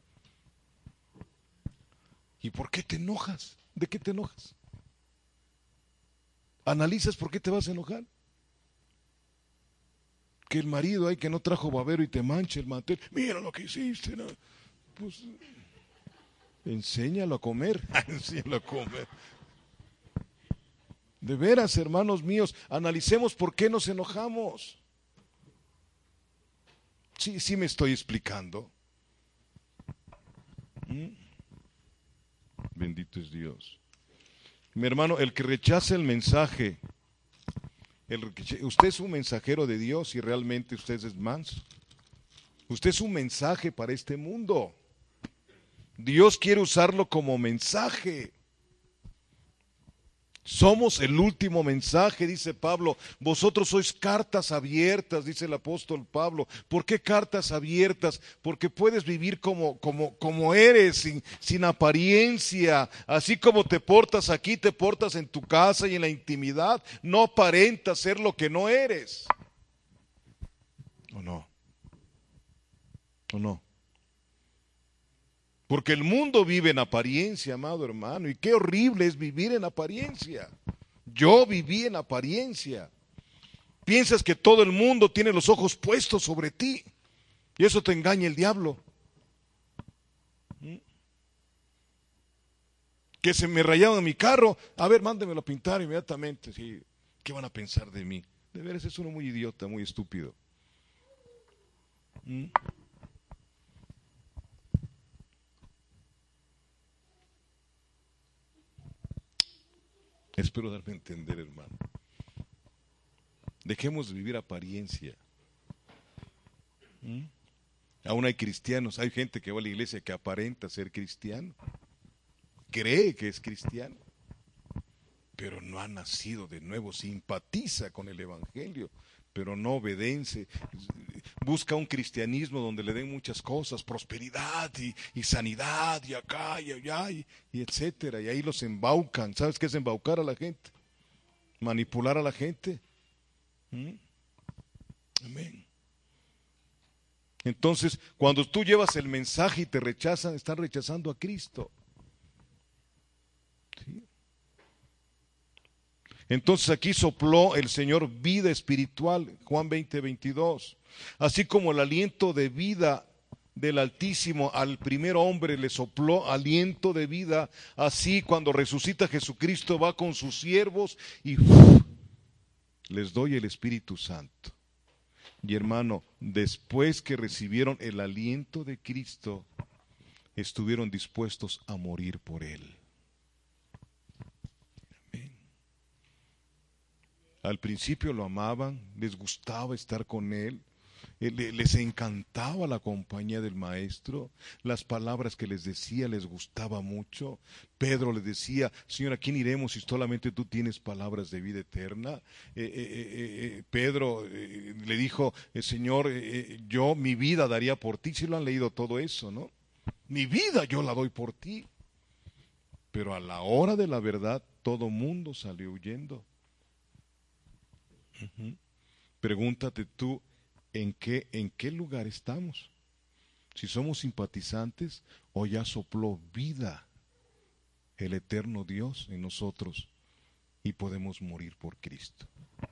¿Y por qué te enojas? ¿De qué te enojas? ¿Analizas por qué te vas a enojar? Que el marido ahí que no trajo babero y te mancha el mantel. Mira lo que hiciste, ¿no? Pues enséñalo a comer. Enséñalo a comer. De veras, hermanos míos, analicemos por qué nos enojamos. Sí, sí me estoy explicando. ¿Mm? Bendito es Dios. Mi hermano, el que rechaza el mensaje, el, usted es un mensajero de Dios y realmente usted es manso. Usted es un mensaje para este mundo. Dios quiere usarlo como mensaje. Somos el último mensaje, dice Pablo. Vosotros sois cartas abiertas, dice el apóstol Pablo. ¿Por qué cartas abiertas? Porque puedes vivir como, como, como eres, sin, sin apariencia. Así como te portas aquí, te portas en tu casa y en la intimidad. No aparentas ser lo que no eres. ¿O no? ¿O no? Porque el mundo vive en apariencia, amado hermano, y qué horrible es vivir en apariencia. Yo viví en apariencia. Piensas que todo el mundo tiene los ojos puestos sobre ti, y eso te engaña el diablo. ¿Mm? Que se me rayaban mi carro, a ver, mándemelo a pintar inmediatamente. Sí. ¿Qué van a pensar de mí? De veras es uno muy idiota, muy estúpido. ¿Mm? Espero darme a entender, hermano. Dejemos de vivir apariencia. ¿Mm? Aún hay cristianos, hay gente que va a la iglesia que aparenta ser cristiano, cree que es cristiano, pero no ha nacido de nuevo, simpatiza con el evangelio, pero no obedece, busca un cristianismo donde le den muchas cosas, prosperidad y, y sanidad y acá y allá y, y etcétera, y ahí los embaucan. ¿Sabes qué es embaucar a la gente? Manipular a la gente. ¿Mm? Amén. Entonces, cuando tú llevas el mensaje y te rechazan, están rechazando a Cristo. ¿Sí? Entonces aquí sopló el Señor vida espiritual, Juan veinte, veintidós. Así como el aliento de vida del Altísimo al primer hombre le sopló aliento de vida, así cuando resucita Jesucristo va con sus siervos y ¡uf! Les doy el Espíritu Santo. Y hermano, después que recibieron el aliento de Cristo, estuvieron dispuestos a morir por Él. Amén. Al principio lo amaban, les gustaba estar con Él, les encantaba la compañía del Maestro, las palabras que les decía les gustaba mucho. Pedro les decía, Señor, ¿a quién iremos si solamente tú tienes palabras de vida eterna? Eh, eh, eh, Pedro eh, le dijo, eh, Señor, eh, yo mi vida daría por ti. Si lo han leído todo eso, ¿no? Mi vida yo la doy por ti. Pero a la hora de la verdad, todo mundo salió huyendo. Uh-huh. Pregúntate tú, ¿En qué, ¿En qué lugar estamos? Si somos simpatizantes o ya sopló vida el eterno Dios en nosotros y podemos morir por Cristo.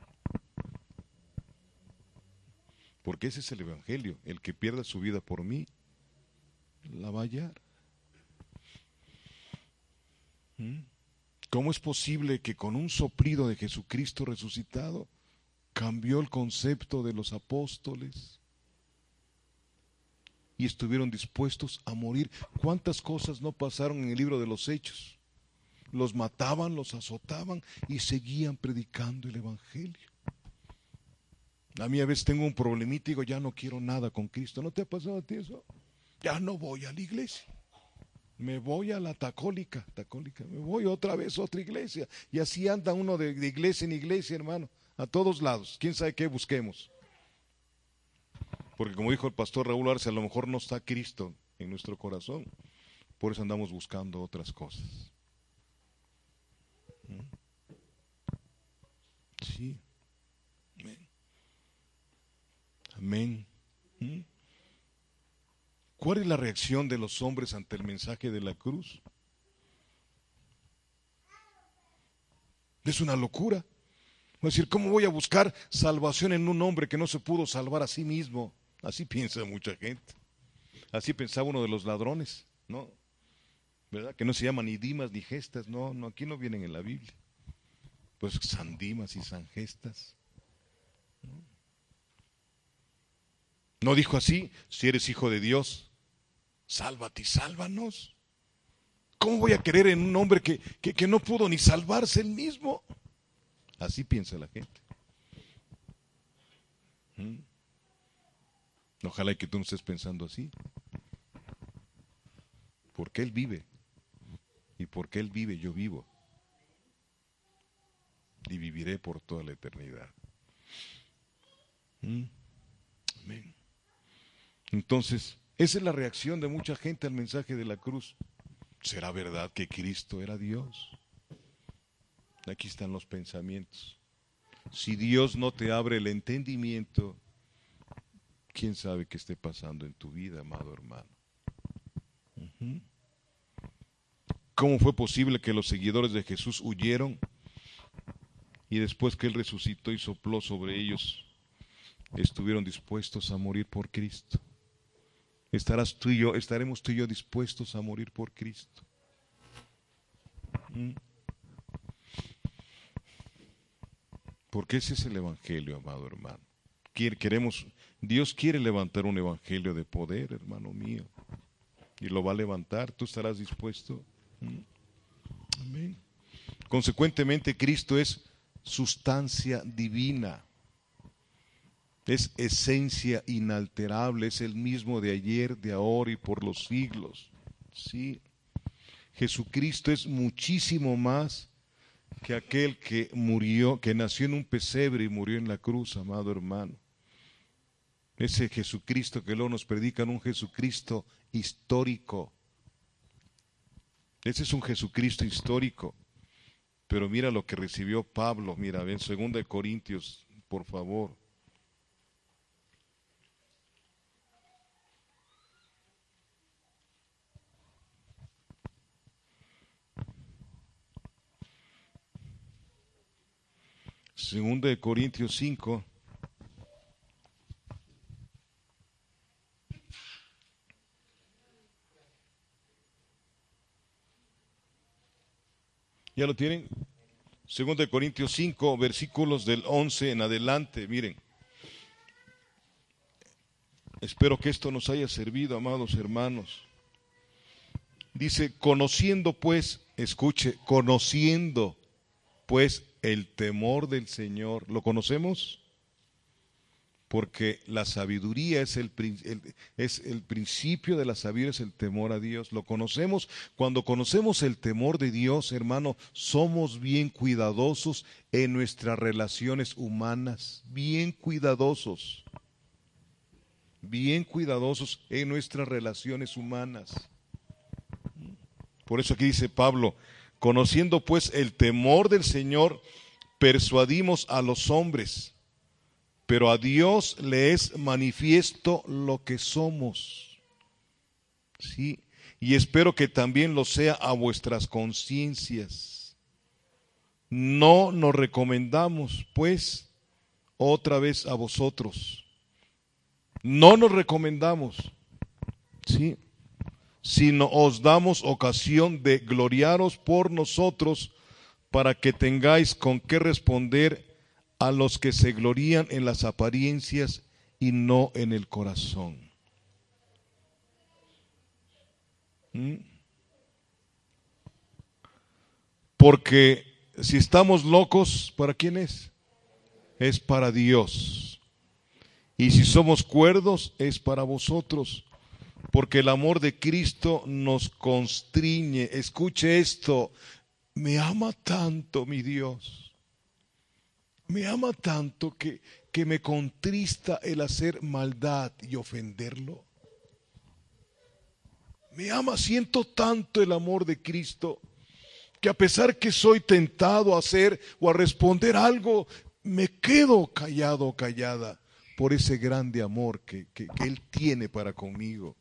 Porque ese es el Evangelio. El que pierda su vida por mí, la va a hallar. ¿Mm? ¿Cómo es posible que con un soplido de Jesucristo resucitado cambió el concepto de los apóstoles y estuvieron dispuestos a morir? ¿Cuántas cosas no pasaron en el libro de los Hechos? Los mataban, los azotaban y seguían predicando el evangelio. A mí a veces tengo un problemita y digo, ya no quiero nada con Cristo. ¿No te ha pasado a ti eso? Ya no voy a la iglesia. Me voy a la tacólica, tacólica, me voy otra vez a otra iglesia. Y así anda uno de, de iglesia en iglesia, hermano, a todos lados. ¿Quién sabe qué busquemos? Porque como dijo el pastor Raúl Arce, a lo mejor no está Cristo en nuestro corazón. Por eso andamos buscando otras cosas. Sí. Amén. Amén. ¿Mm? ¿Cuál es la reacción de los hombres ante el mensaje de la cruz? Es una locura. Es decir, ¿cómo voy a buscar salvación en un hombre que no se pudo salvar a sí mismo? Así piensa mucha gente. Así pensaba uno de los ladrones, ¿no? ¿Verdad? Que no se llaman ni Dimas ni Gestas. No, no, aquí no vienen en la Biblia. Pues San Dimas y San Gestas. ¿No? No dijo así: si eres hijo de Dios, sálvate y sálvanos. ¿Cómo voy a creer en un hombre que, que, que no pudo ni salvarse él mismo? Así piensa la gente. ¿Mm? Ojalá que tú no estés pensando así. Porque Él vive. Y porque Él vive, yo vivo. Y viviré por toda la eternidad. ¿Mm? Amén. Entonces, esa es la reacción de mucha gente al mensaje de la cruz. ¿Será verdad que Cristo era Dios? Aquí están los pensamientos. Si Dios no te abre el entendimiento, ¿quién sabe qué esté pasando en tu vida, amado hermano? Uh-huh. ¿Cómo fue posible que los seguidores de Jesús huyeron y después que Él resucitó y sopló sobre ellos, estuvieron dispuestos a morir por Cristo? Estarás tú y yo, estaremos tú y yo dispuestos a morir por Cristo. ¿Mm? Porque ese es el evangelio, amado hermano. Queremos, Dios quiere levantar un evangelio de poder, hermano mío. Y lo va a levantar. ¿Tú estarás dispuesto? ¿Mm? Amén. Consecuentemente, Cristo es sustancia divina. Es esencia inalterable, es el mismo de ayer, de ahora y por los siglos. Sí. Jesucristo es muchísimo más que aquel que murió, que nació en un pesebre y murió en la cruz, amado hermano. Ese Jesucristo que luego nos predican, un Jesucristo histórico. Ese es un Jesucristo histórico. Pero mira lo que recibió Pablo, mira, en segunda de Corintios, por favor. Segunda de Corintios cinco. ¿Ya lo tienen? Segunda de Corintios cinco, versículos del once en adelante, miren. Espero que esto nos haya servido, amados hermanos. Dice, conociendo pues, escuche, conociendo pues el temor del Señor. ¿Lo conocemos? Porque la sabiduría es el, el, es el principio de la sabiduría, es el temor a Dios. Lo conocemos. Cuando conocemos el temor de Dios, hermano, somos bien cuidadosos en nuestras relaciones humanas. Bien cuidadosos. Bien cuidadosos en nuestras relaciones humanas. Por eso aquí dice Pablo, conociendo pues el temor del Señor, persuadimos a los hombres, pero a Dios le es manifiesto lo que somos. Sí, y espero que también lo sea a vuestras conciencias. No nos recomendamos, pues, otra vez a vosotros. No nos recomendamos, sí, sino os damos ocasión de gloriaros por nosotros, para que tengáis con qué responder a los que se glorían en las apariencias y no en el corazón. ¿Mm? Porque si estamos locos, ¿para quién es? Es para Dios. Y si somos cuerdos, es para vosotros. Porque el amor de Cristo nos constriñe. Escuche esto. Me ama tanto mi Dios. Me ama tanto que, que me contrista el hacer maldad y ofenderlo. Me ama, siento tanto el amor de Cristo, que a pesar que soy tentado a hacer o a responder algo, me quedo callado o callada por ese grande amor que, que, que Él tiene para conmigo.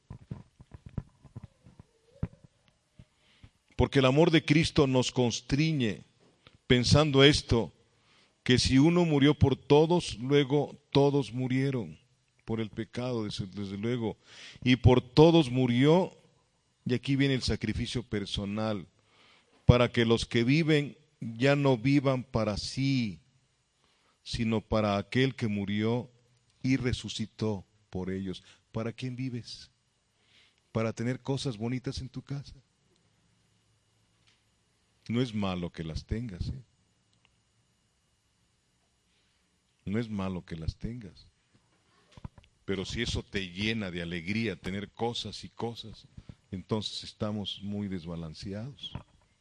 Porque el amor de Cristo nos constriñe, pensando esto, que si uno murió por todos, luego todos murieron por el pecado, desde, desde luego, y por todos murió, y aquí viene el sacrificio personal, para que los que viven ya no vivan para sí, sino para aquel que murió y resucitó por ellos. ¿Para quién vives? ¿Para tener cosas bonitas en tu casa? No es malo que las tengas, ¿eh? No es malo que las tengas. Pero si eso te llena de alegría, tener cosas y cosas, entonces estamos muy desbalanceados.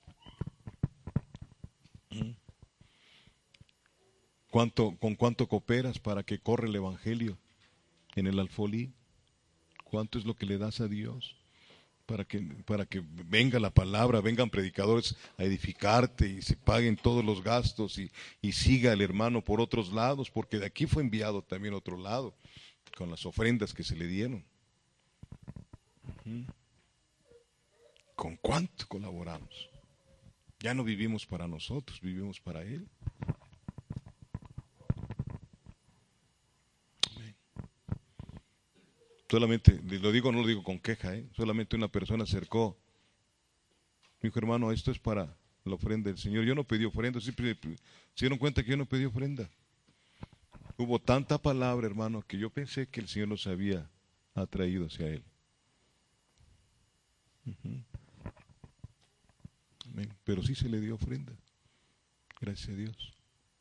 ¿Cuánto, ¿Con cuánto cooperas para que corra el Evangelio en el alfolí? ¿Cuánto es lo que le das a Dios para que, para que venga la palabra, vengan predicadores a edificarte y se paguen todos los gastos y, y siga el hermano por otros lados? Porque de aquí fue enviado también a otro lado con las ofrendas que se le dieron. ¿Con cuánto colaboramos? Ya no vivimos para nosotros, vivimos para Él. Solamente, lo digo, no lo digo con queja, ¿eh? Solamente una persona acercó, me dijo, hermano, esto es para la ofrenda del Señor. Yo no pedí ofrenda, siempre se dieron cuenta que yo no pedí ofrenda. Hubo tanta palabra, hermano, que yo pensé que el Señor nos había atraído hacia Él. Uh-huh. Amén. Pero sí se le dio ofrenda, gracias a Dios.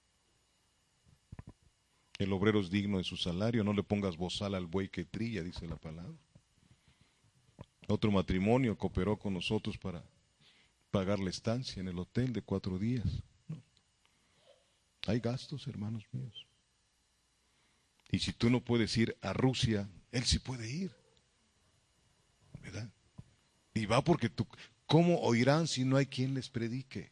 El obrero es digno de su salario, no le pongas bozal al buey que trilla, dice la palabra. Otro matrimonio cooperó con nosotros para pagar la estancia en el hotel de cuatro días. ¿No? Hay gastos, hermanos míos. Y si tú no puedes ir a Rusia, él sí puede ir, ¿verdad? Y va porque tú, ¿cómo oirán si no hay quien les predique?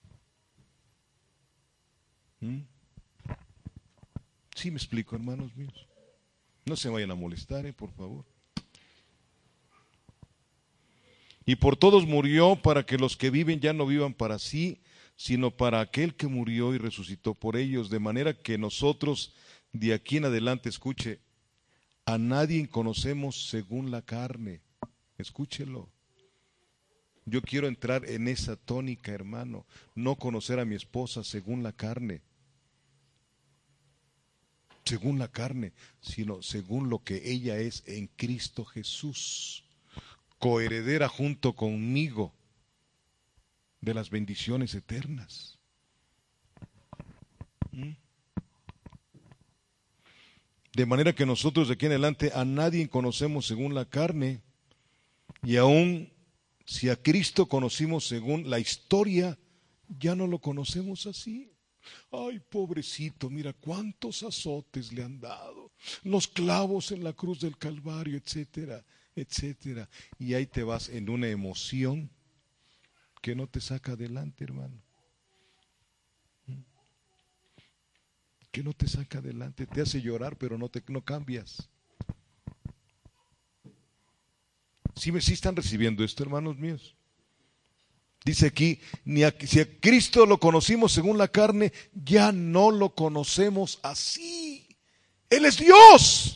¿Mm? Sí me explico, hermanos míos. No se vayan a molestar, ¿eh? Por favor. Y por todos murió, para que los que viven ya no vivan para sí, sino para aquel que murió y resucitó por ellos, de manera que nosotros de aquí en adelante, escuche, a nadie conocemos según la carne. Escúchelo. Yo quiero entrar en esa tónica, hermano, no conocer a mi esposa según la carne. Según la carne, sino según lo que ella es en Cristo Jesús, coheredera junto conmigo de las bendiciones eternas. ¿Mm? De manera que nosotros de aquí en adelante a nadie conocemos según la carne, y aún si a Cristo conocimos según la historia, ya no lo conocemos así. Ay, pobrecito, mira cuántos azotes le han dado, los clavos en la cruz del Calvario, etcétera, etcétera. Y ahí te vas en una emoción que no te saca adelante, hermano. Que no te saca adelante, te hace llorar, pero no te no cambias. ¿Sí, me, sí están recibiendo esto, hermanos míos? Dice aquí, ni a, si a Cristo lo conocimos según la carne, ya no lo conocemos así. Él es Dios.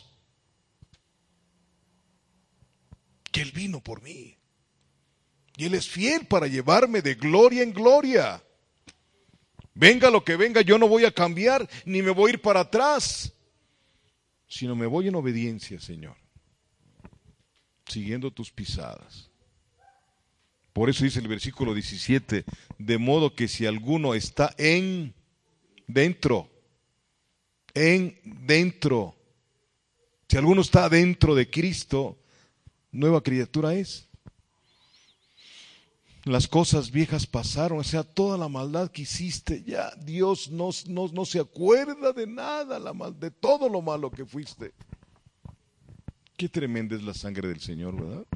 Que Él vino por mí. Y Él es fiel para llevarme de gloria en gloria. Venga lo que venga, yo no voy a cambiar, ni me voy a ir para atrás, sino me voy en obediencia, Señor, siguiendo tus pisadas. Por eso dice el versículo diecisiete, de modo que si alguno está en, dentro, en, dentro, si alguno está dentro de Cristo, nueva criatura es. Las cosas viejas pasaron, o sea, toda la maldad que hiciste, ya Dios no, no, no se acuerda de nada, la mal, de todo lo malo que fuiste. Qué tremenda es la sangre del Señor, ¿verdad?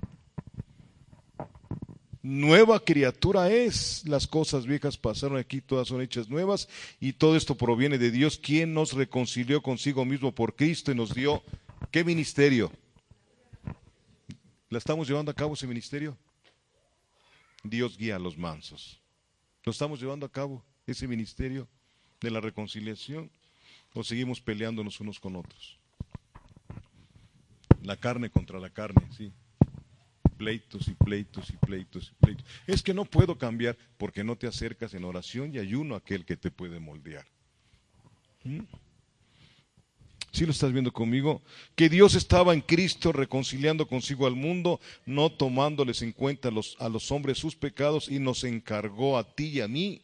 Nueva criatura es, las cosas viejas pasaron, aquí todas son hechas nuevas, y todo esto proviene de Dios, quien nos reconcilió consigo mismo por Cristo y nos dio, ¿qué ministerio? ¿La estamos llevando a cabo ese ministerio? Dios guía a los mansos. ¿Lo estamos llevando a cabo ese ministerio de la reconciliación? ¿O seguimos peleándonos unos con otros? La carne contra la carne, sí. Pleitos y pleitos y pleitos y pleitos. Es que no puedo cambiar porque no te acercas en oración y ayuno a aquel que te puede moldear. ¿Mm? ¿Sí lo estás viendo conmigo? Que Dios estaba en Cristo reconciliando consigo al mundo, no tomándoles en cuenta a los, a los hombres sus pecados, y nos encargó a ti y a mí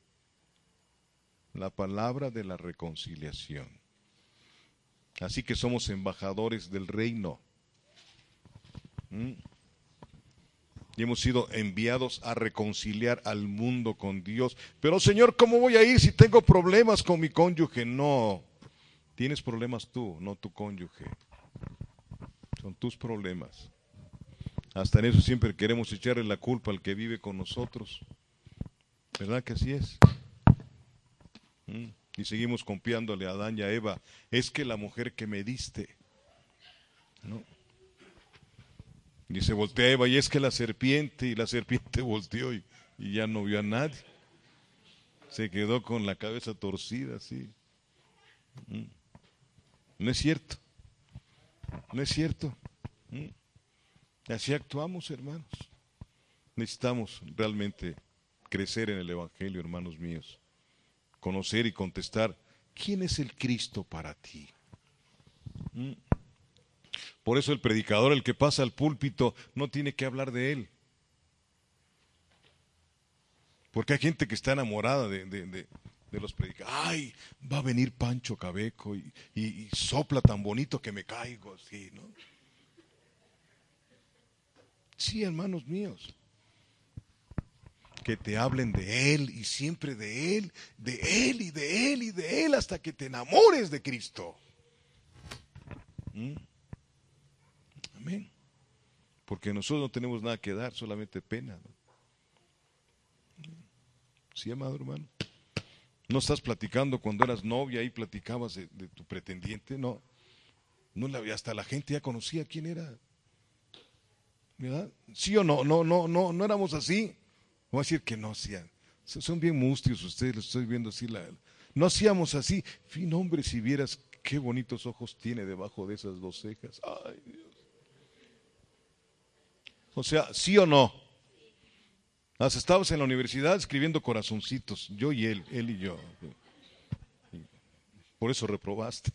la palabra de la reconciliación. Así que somos embajadores del reino. ¿Mm? Y hemos sido enviados a reconciliar al mundo con Dios. Pero Señor, ¿cómo voy a ir si tengo problemas con mi cónyuge? No, tienes problemas tú, no tu cónyuge. Son tus problemas. Hasta en eso siempre queremos echarle la culpa al que vive con nosotros. ¿Verdad que así es? ¿Mm? Y seguimos confiándole a Adán y a Eva. Es que la mujer que me diste, ¿no? Y se voltea Eva, y es que la serpiente, y la serpiente volteó y, y ya no vio a nadie. Se quedó con la cabeza torcida, así. ¿Mm? No es cierto. No es cierto. ¿Mm? Así actuamos, hermanos. Necesitamos realmente crecer en el Evangelio, hermanos míos. Conocer y contestar, ¿quién es el Cristo para ti? ¿Mm? Por eso el predicador, el que pasa al púlpito, no tiene que hablar de él. Porque hay gente que está enamorada de, de, de, de los predicadores. Ay, va a venir Pancho Cabeco y, y, y sopla tan bonito que me caigo, así, ¿no? Sí, hermanos míos. Que te hablen de Él y siempre de Él, de Él y de Él y de Él hasta que te enamores de Cristo. ¿Mm? Amén. Porque nosotros no tenemos nada que dar, solamente pena, ¿no? Sí, amado hermano. No estás platicando cuando eras novia y platicabas de, de tu pretendiente, no. No la, hasta la gente ya conocía quién era. ¿Verdad? ¿Sí o no? No, no, no, no éramos así. Voy a decir que no hacían. Son bien mustios ustedes, los estoy viendo así. La, no hacíamos así. Fin, hombre, si vieras qué bonitos ojos tiene debajo de esas dos cejas. Ay, Dios. O sea, ¿sí o no? Hasta estábamos en la universidad escribiendo corazoncitos, yo y él, él y yo. Por eso reprobaste.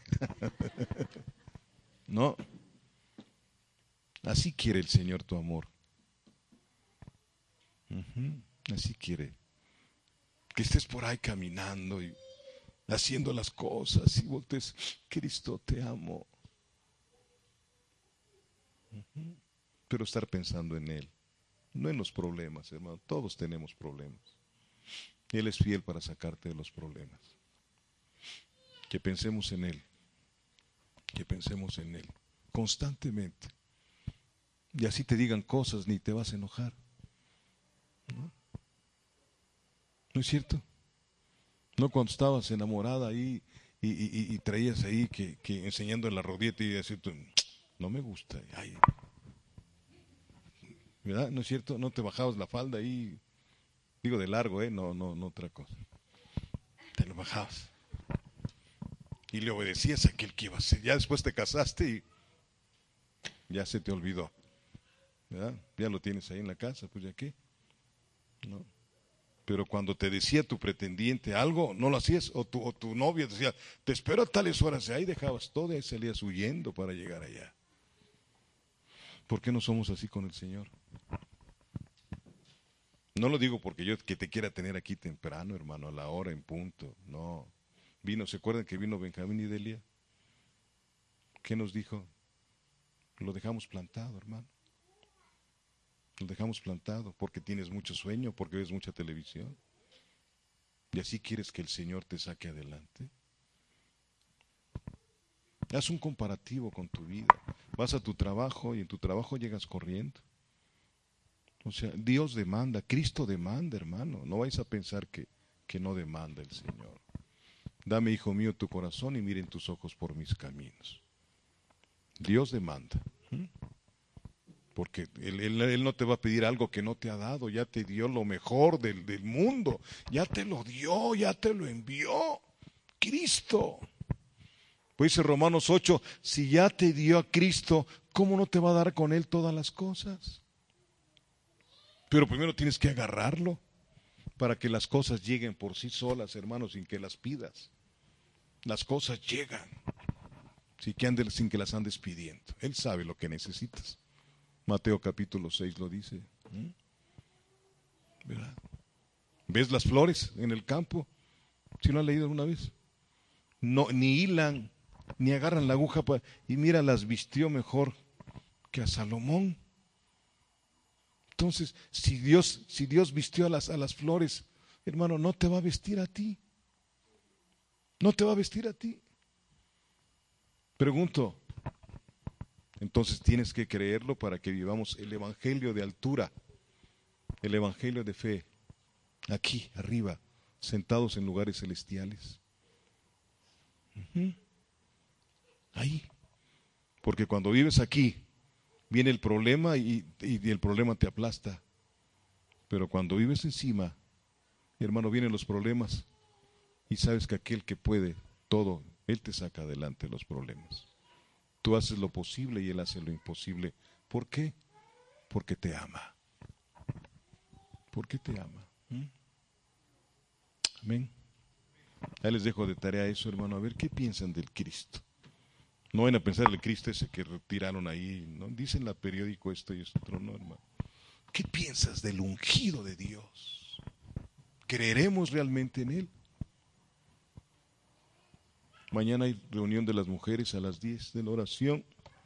No. Así quiere el Señor tu amor. Uh-huh. Así quiere. Que estés por ahí caminando y haciendo las cosas y voltees, Cristo, te amo. Uh-huh. Pero estar pensando en Él, no en los problemas, hermano. Todos tenemos problemas. Él es fiel para sacarte de los problemas. Que pensemos en Él. Que pensemos en Él constantemente. Y así te digan cosas, ni te vas a enojar. ¿No? ¿No es cierto? No cuando estabas enamorada ahí y, y, y traías ahí que, que enseñando en la rodilla y decir, no me gusta. Ay, ¿verdad? ¿No es cierto? No te bajabas la falda ahí, digo de largo, ¿eh? No, no, no otra cosa. Te lo bajabas. Y le obedecías a aquel que iba a ser. Ya después te casaste y ya se te olvidó. ¿Verdad? Ya lo tienes ahí en la casa, pues ya qué. No. Pero cuando te decía tu pretendiente algo, no lo hacías, o tu, o tu novia decía, te espero a tales horas, y ahí dejabas todo y salías huyendo para llegar allá. ¿Por qué no somos así con el Señor? No lo digo porque yo que te quiera tener aquí temprano, hermano, a la hora en punto. No. Vino, ¿se acuerdan que vino Benjamín y Delia? ¿Qué nos dijo? Lo dejamos plantado, hermano. Lo dejamos plantado porque tienes mucho sueño, porque ves mucha televisión. ¿Y así quieres que el Señor te saque adelante? Haz un comparativo con tu vida. Vas a tu trabajo y en tu trabajo llegas corriendo. O sea, Dios demanda, Cristo demanda, hermano. No vais a pensar que, que no demanda el Señor. Dame, hijo mío, tu corazón y miren tus ojos por mis caminos. Dios demanda. ¿Mm? Porque él, él, él no te va a pedir algo que no te ha dado. Ya te dio lo mejor del, del mundo. Ya te lo dio, ya te lo envió. Cristo. Pues dice Romanos ocho, si ya te dio a Cristo, ¿cómo no te va a dar con Él todas las cosas? Pero primero tienes que agarrarlo para que las cosas lleguen por sí solas, hermanos, sin que las pidas. Las cosas llegan sin que, andes, sin que las andes pidiendo. Él sabe lo que necesitas. Mateo capítulo seis lo dice. ¿Mm? ¿Verdad? ¿Ves las flores en el campo? ¿Sí lo han leído alguna vez? No, ni hilan, ni agarran la aguja para, y mira, las vistió mejor que a Salomón. Entonces, si Dios, si Dios vistió a las, a las flores, hermano, no te va a vestir a ti. No te va a vestir a ti. Pregunto, entonces tienes que creerlo para que vivamos el evangelio de altura, el evangelio de fe, aquí, arriba, sentados en lugares celestiales. Uh-huh. Ahí. Porque cuando vives aquí, viene el problema y, y el problema te aplasta. Pero cuando vives encima, hermano, vienen los problemas y sabes que aquel que puede todo, Él te saca adelante los problemas. Tú haces lo posible y Él hace lo imposible. ¿Por qué? Porque te ama. ¿Por qué te ama? ¿Mm? Amén. Ahí les dejo de tarea eso, hermano, a ver qué piensan del Cristo. No van a pensar el Cristo ese que retiraron ahí, ¿no? Dicen la periódico esto y esto otro, no, hermano. ¿Qué piensas del ungido de Dios? ¿Creeremos realmente en Él? Mañana hay reunión de las mujeres a las diez de la oración.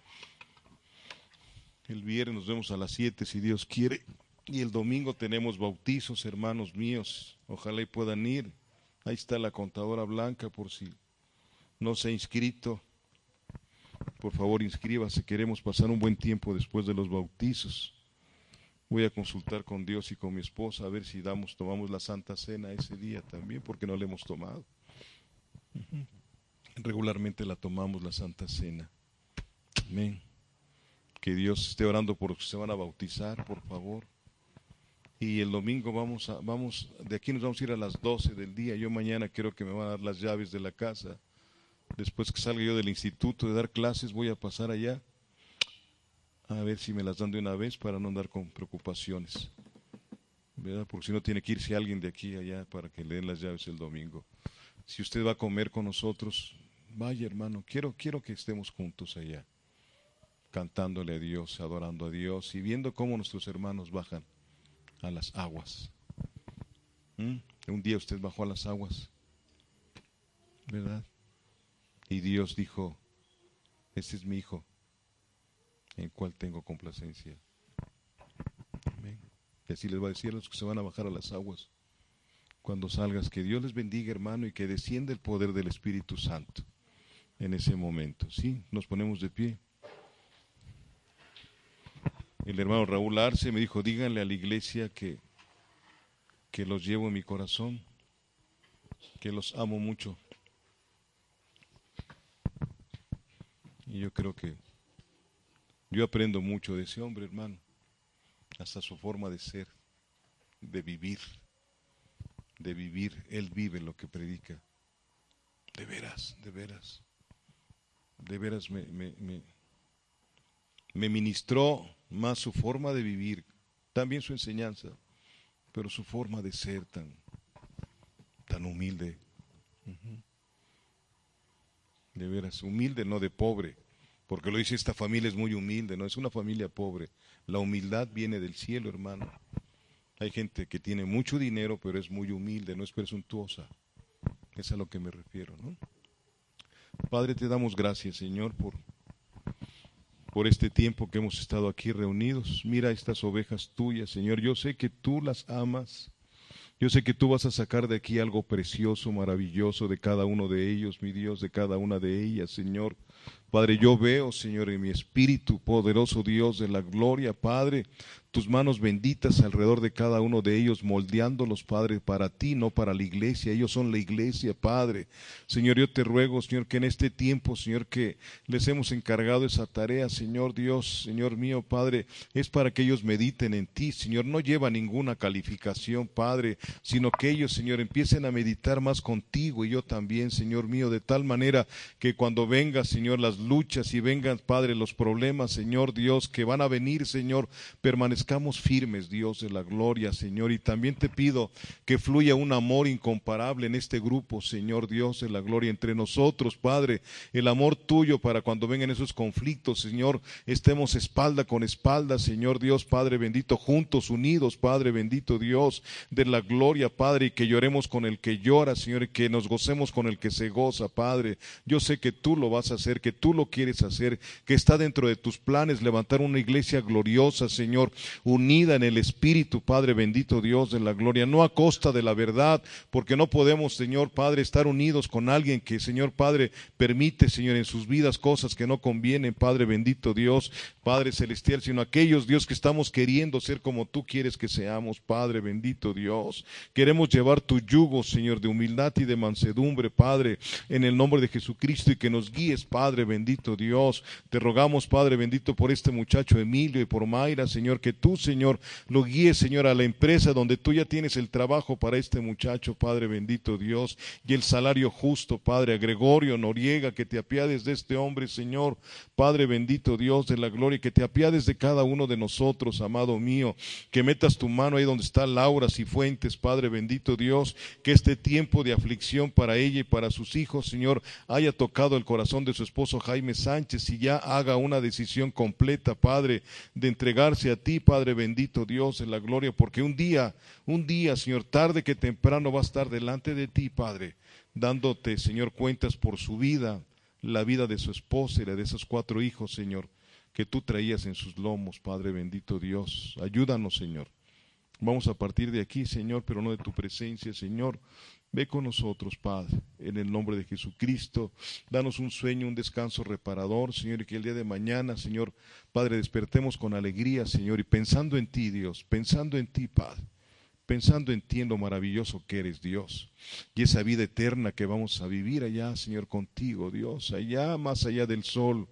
El viernes nos vemos a las siete si Dios quiere. Y el domingo tenemos bautizos, hermanos míos. Ojalá y puedan ir. Ahí está la contadora Blanca por si no se ha inscrito. Por favor, inscríbase. Queremos pasar un buen tiempo después de los bautizos. Voy a consultar con Dios y con mi esposa a ver si damos, tomamos la Santa Cena ese día también, porque no la hemos tomado. Uh-huh. Regularmente la tomamos la Santa Cena. Amén. Que Dios esté orando por los que se van a bautizar, por favor. Y el domingo vamos a, vamos, de aquí nos vamos a ir a las doce del día. Yo mañana creo que me van a dar las llaves de la casa. Después que salga yo del instituto de dar clases, voy a pasar allá a ver si me las dan de una vez para no andar con preocupaciones, ¿verdad? Porque si no tiene que irse alguien de aquí allá para que le den las llaves el domingo. Si usted va a comer con nosotros, vaya, hermano, quiero, quiero que estemos juntos allá, cantándole a Dios, adorando a Dios y viendo cómo nuestros hermanos bajan a las aguas. ¿Mm? Un día usted bajó a las aguas, ¿verdad? Y Dios dijo, este es mi hijo, en el cual tengo complacencia. Amén. Y así les va a decir a los que se van a bajar a las aguas, cuando salgas, que Dios les bendiga, hermano, y que descienda el poder del Espíritu Santo en ese momento. ¿Sí? Nos ponemos de pie. El hermano Raúl Arce me dijo, díganle a la iglesia que, que los llevo en mi corazón, que los amo mucho. Y yo creo que yo aprendo mucho de ese hombre, hermano, hasta su forma de ser, de vivir, de vivir. Él vive lo que predica. De veras, de veras, de veras me, me, me, me ministró más su forma de vivir, también su enseñanza, pero su forma de ser tan, tan humilde. De veras, humilde, no de pobre, porque lo dice, esta familia es muy humilde, no es una familia pobre. La humildad viene del cielo, hermano. Hay gente que tiene mucho dinero, pero es muy humilde, no es presuntuosa. Es a lo que me refiero, ¿no? Padre, te damos gracias, Señor, por, por este tiempo que hemos estado aquí reunidos. Mira estas ovejas tuyas, Señor. Yo sé que tú las amas. Yo sé que tú vas a sacar de aquí algo precioso, maravilloso de cada uno de ellos, mi Dios, de cada una de ellas, Señor. Padre, yo veo, Señor, en mi espíritu, poderoso Dios de la gloria, Padre, tus manos benditas alrededor de cada uno de ellos, moldeándolos, Padre, para ti, no para la iglesia. Ellos son la iglesia, Padre. Señor, yo te ruego, Señor, que en este tiempo, Señor, que les hemos encargado esa tarea, Señor Dios, Señor mío, Padre, es para que ellos mediten en ti, Señor. No lleva ninguna calificación, Padre, sino que ellos, Señor, empiecen a meditar más contigo y yo también, Señor mío, de tal manera que cuando venga, Señor, las luchas y vengan, Padre, los problemas, Señor Dios, que van a venir, Señor, permanezcamos firmes, Dios de la gloria, Señor. Y también te pido que fluya un amor incomparable en este grupo, Señor Dios de la gloria, entre nosotros, Padre, el amor tuyo para cuando vengan esos conflictos, Señor, estemos espalda con espalda, Señor Dios, Padre bendito, juntos, unidos, Padre bendito Dios de la gloria, Padre, y que lloremos con el que llora, Señor, y que nos gocemos con el que se goza, Padre. Yo sé que tú lo vas a hacer, que tú lo quieres hacer, que está dentro de tus planes levantar una iglesia gloriosa, Señor, unida en el Espíritu, Padre bendito Dios de la gloria, no a costa de la verdad, porque no podemos, Señor Padre, estar unidos con alguien que, Señor Padre, permite, Señor, en sus vidas cosas que no convienen, Padre bendito Dios, Padre celestial, sino aquellos, Dios, que estamos queriendo ser como tú quieres que seamos, Padre bendito Dios. Queremos llevar tu yugo, Señor, de humildad y de mansedumbre, Padre, en el nombre de Jesucristo, y que nos guíes, Padre bendito Dios. Te rogamos, Padre bendito, por este muchacho Emilio y por Mayra, Señor, que tú, Señor, lo guíes, Señor, a la empresa donde tú ya tienes el trabajo para este muchacho, Padre bendito Dios, y el salario justo, Padre. A Gregorio Noriega, que te apiades de este hombre, Señor, Padre bendito Dios de la gloria, que te apiades de cada uno de nosotros, amado mío, que metas tu mano ahí donde está Laura Cifuentes, Padre bendito Dios, que este tiempo de aflicción para ella y para sus hijos, Señor, haya tocado el corazón de su esposo Jaime Sánchez y ya haga una decisión completa, Padre, de entregarse a ti, Padre bendito Dios de la gloria, porque un día, un día, Señor, tarde que temprano va a estar delante de ti, Padre, dándote, Señor, cuentas por su vida, la vida de su esposa y la de esos cuatro hijos, Señor, que tú traías en sus lomos, Padre bendito Dios. Ayúdanos, Señor. Vamos a partir de aquí, Señor, pero no de tu presencia, Señor. Ve con nosotros, Padre, en el nombre de Jesucristo. Danos un sueño, un descanso reparador, Señor, y que el día de mañana, Señor, Padre, despertemos con alegría, Señor, y pensando en ti, Dios, pensando en ti, Padre, pensando en ti, en lo maravilloso que eres, Dios, y esa vida eterna que vamos a vivir allá, Señor, contigo, Dios, allá, más allá del sol,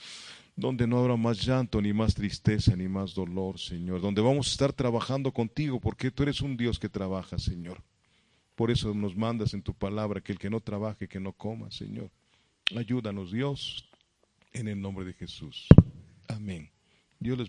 donde no habrá más llanto, ni más tristeza, ni más dolor, Señor, donde vamos a estar trabajando contigo, porque tú eres un Dios que trabaja, Señor. Por eso nos mandas en tu palabra que el que no trabaje, que no coma, Señor. Ayúdanos, Dios, en el nombre de Jesús. Amén. Dios les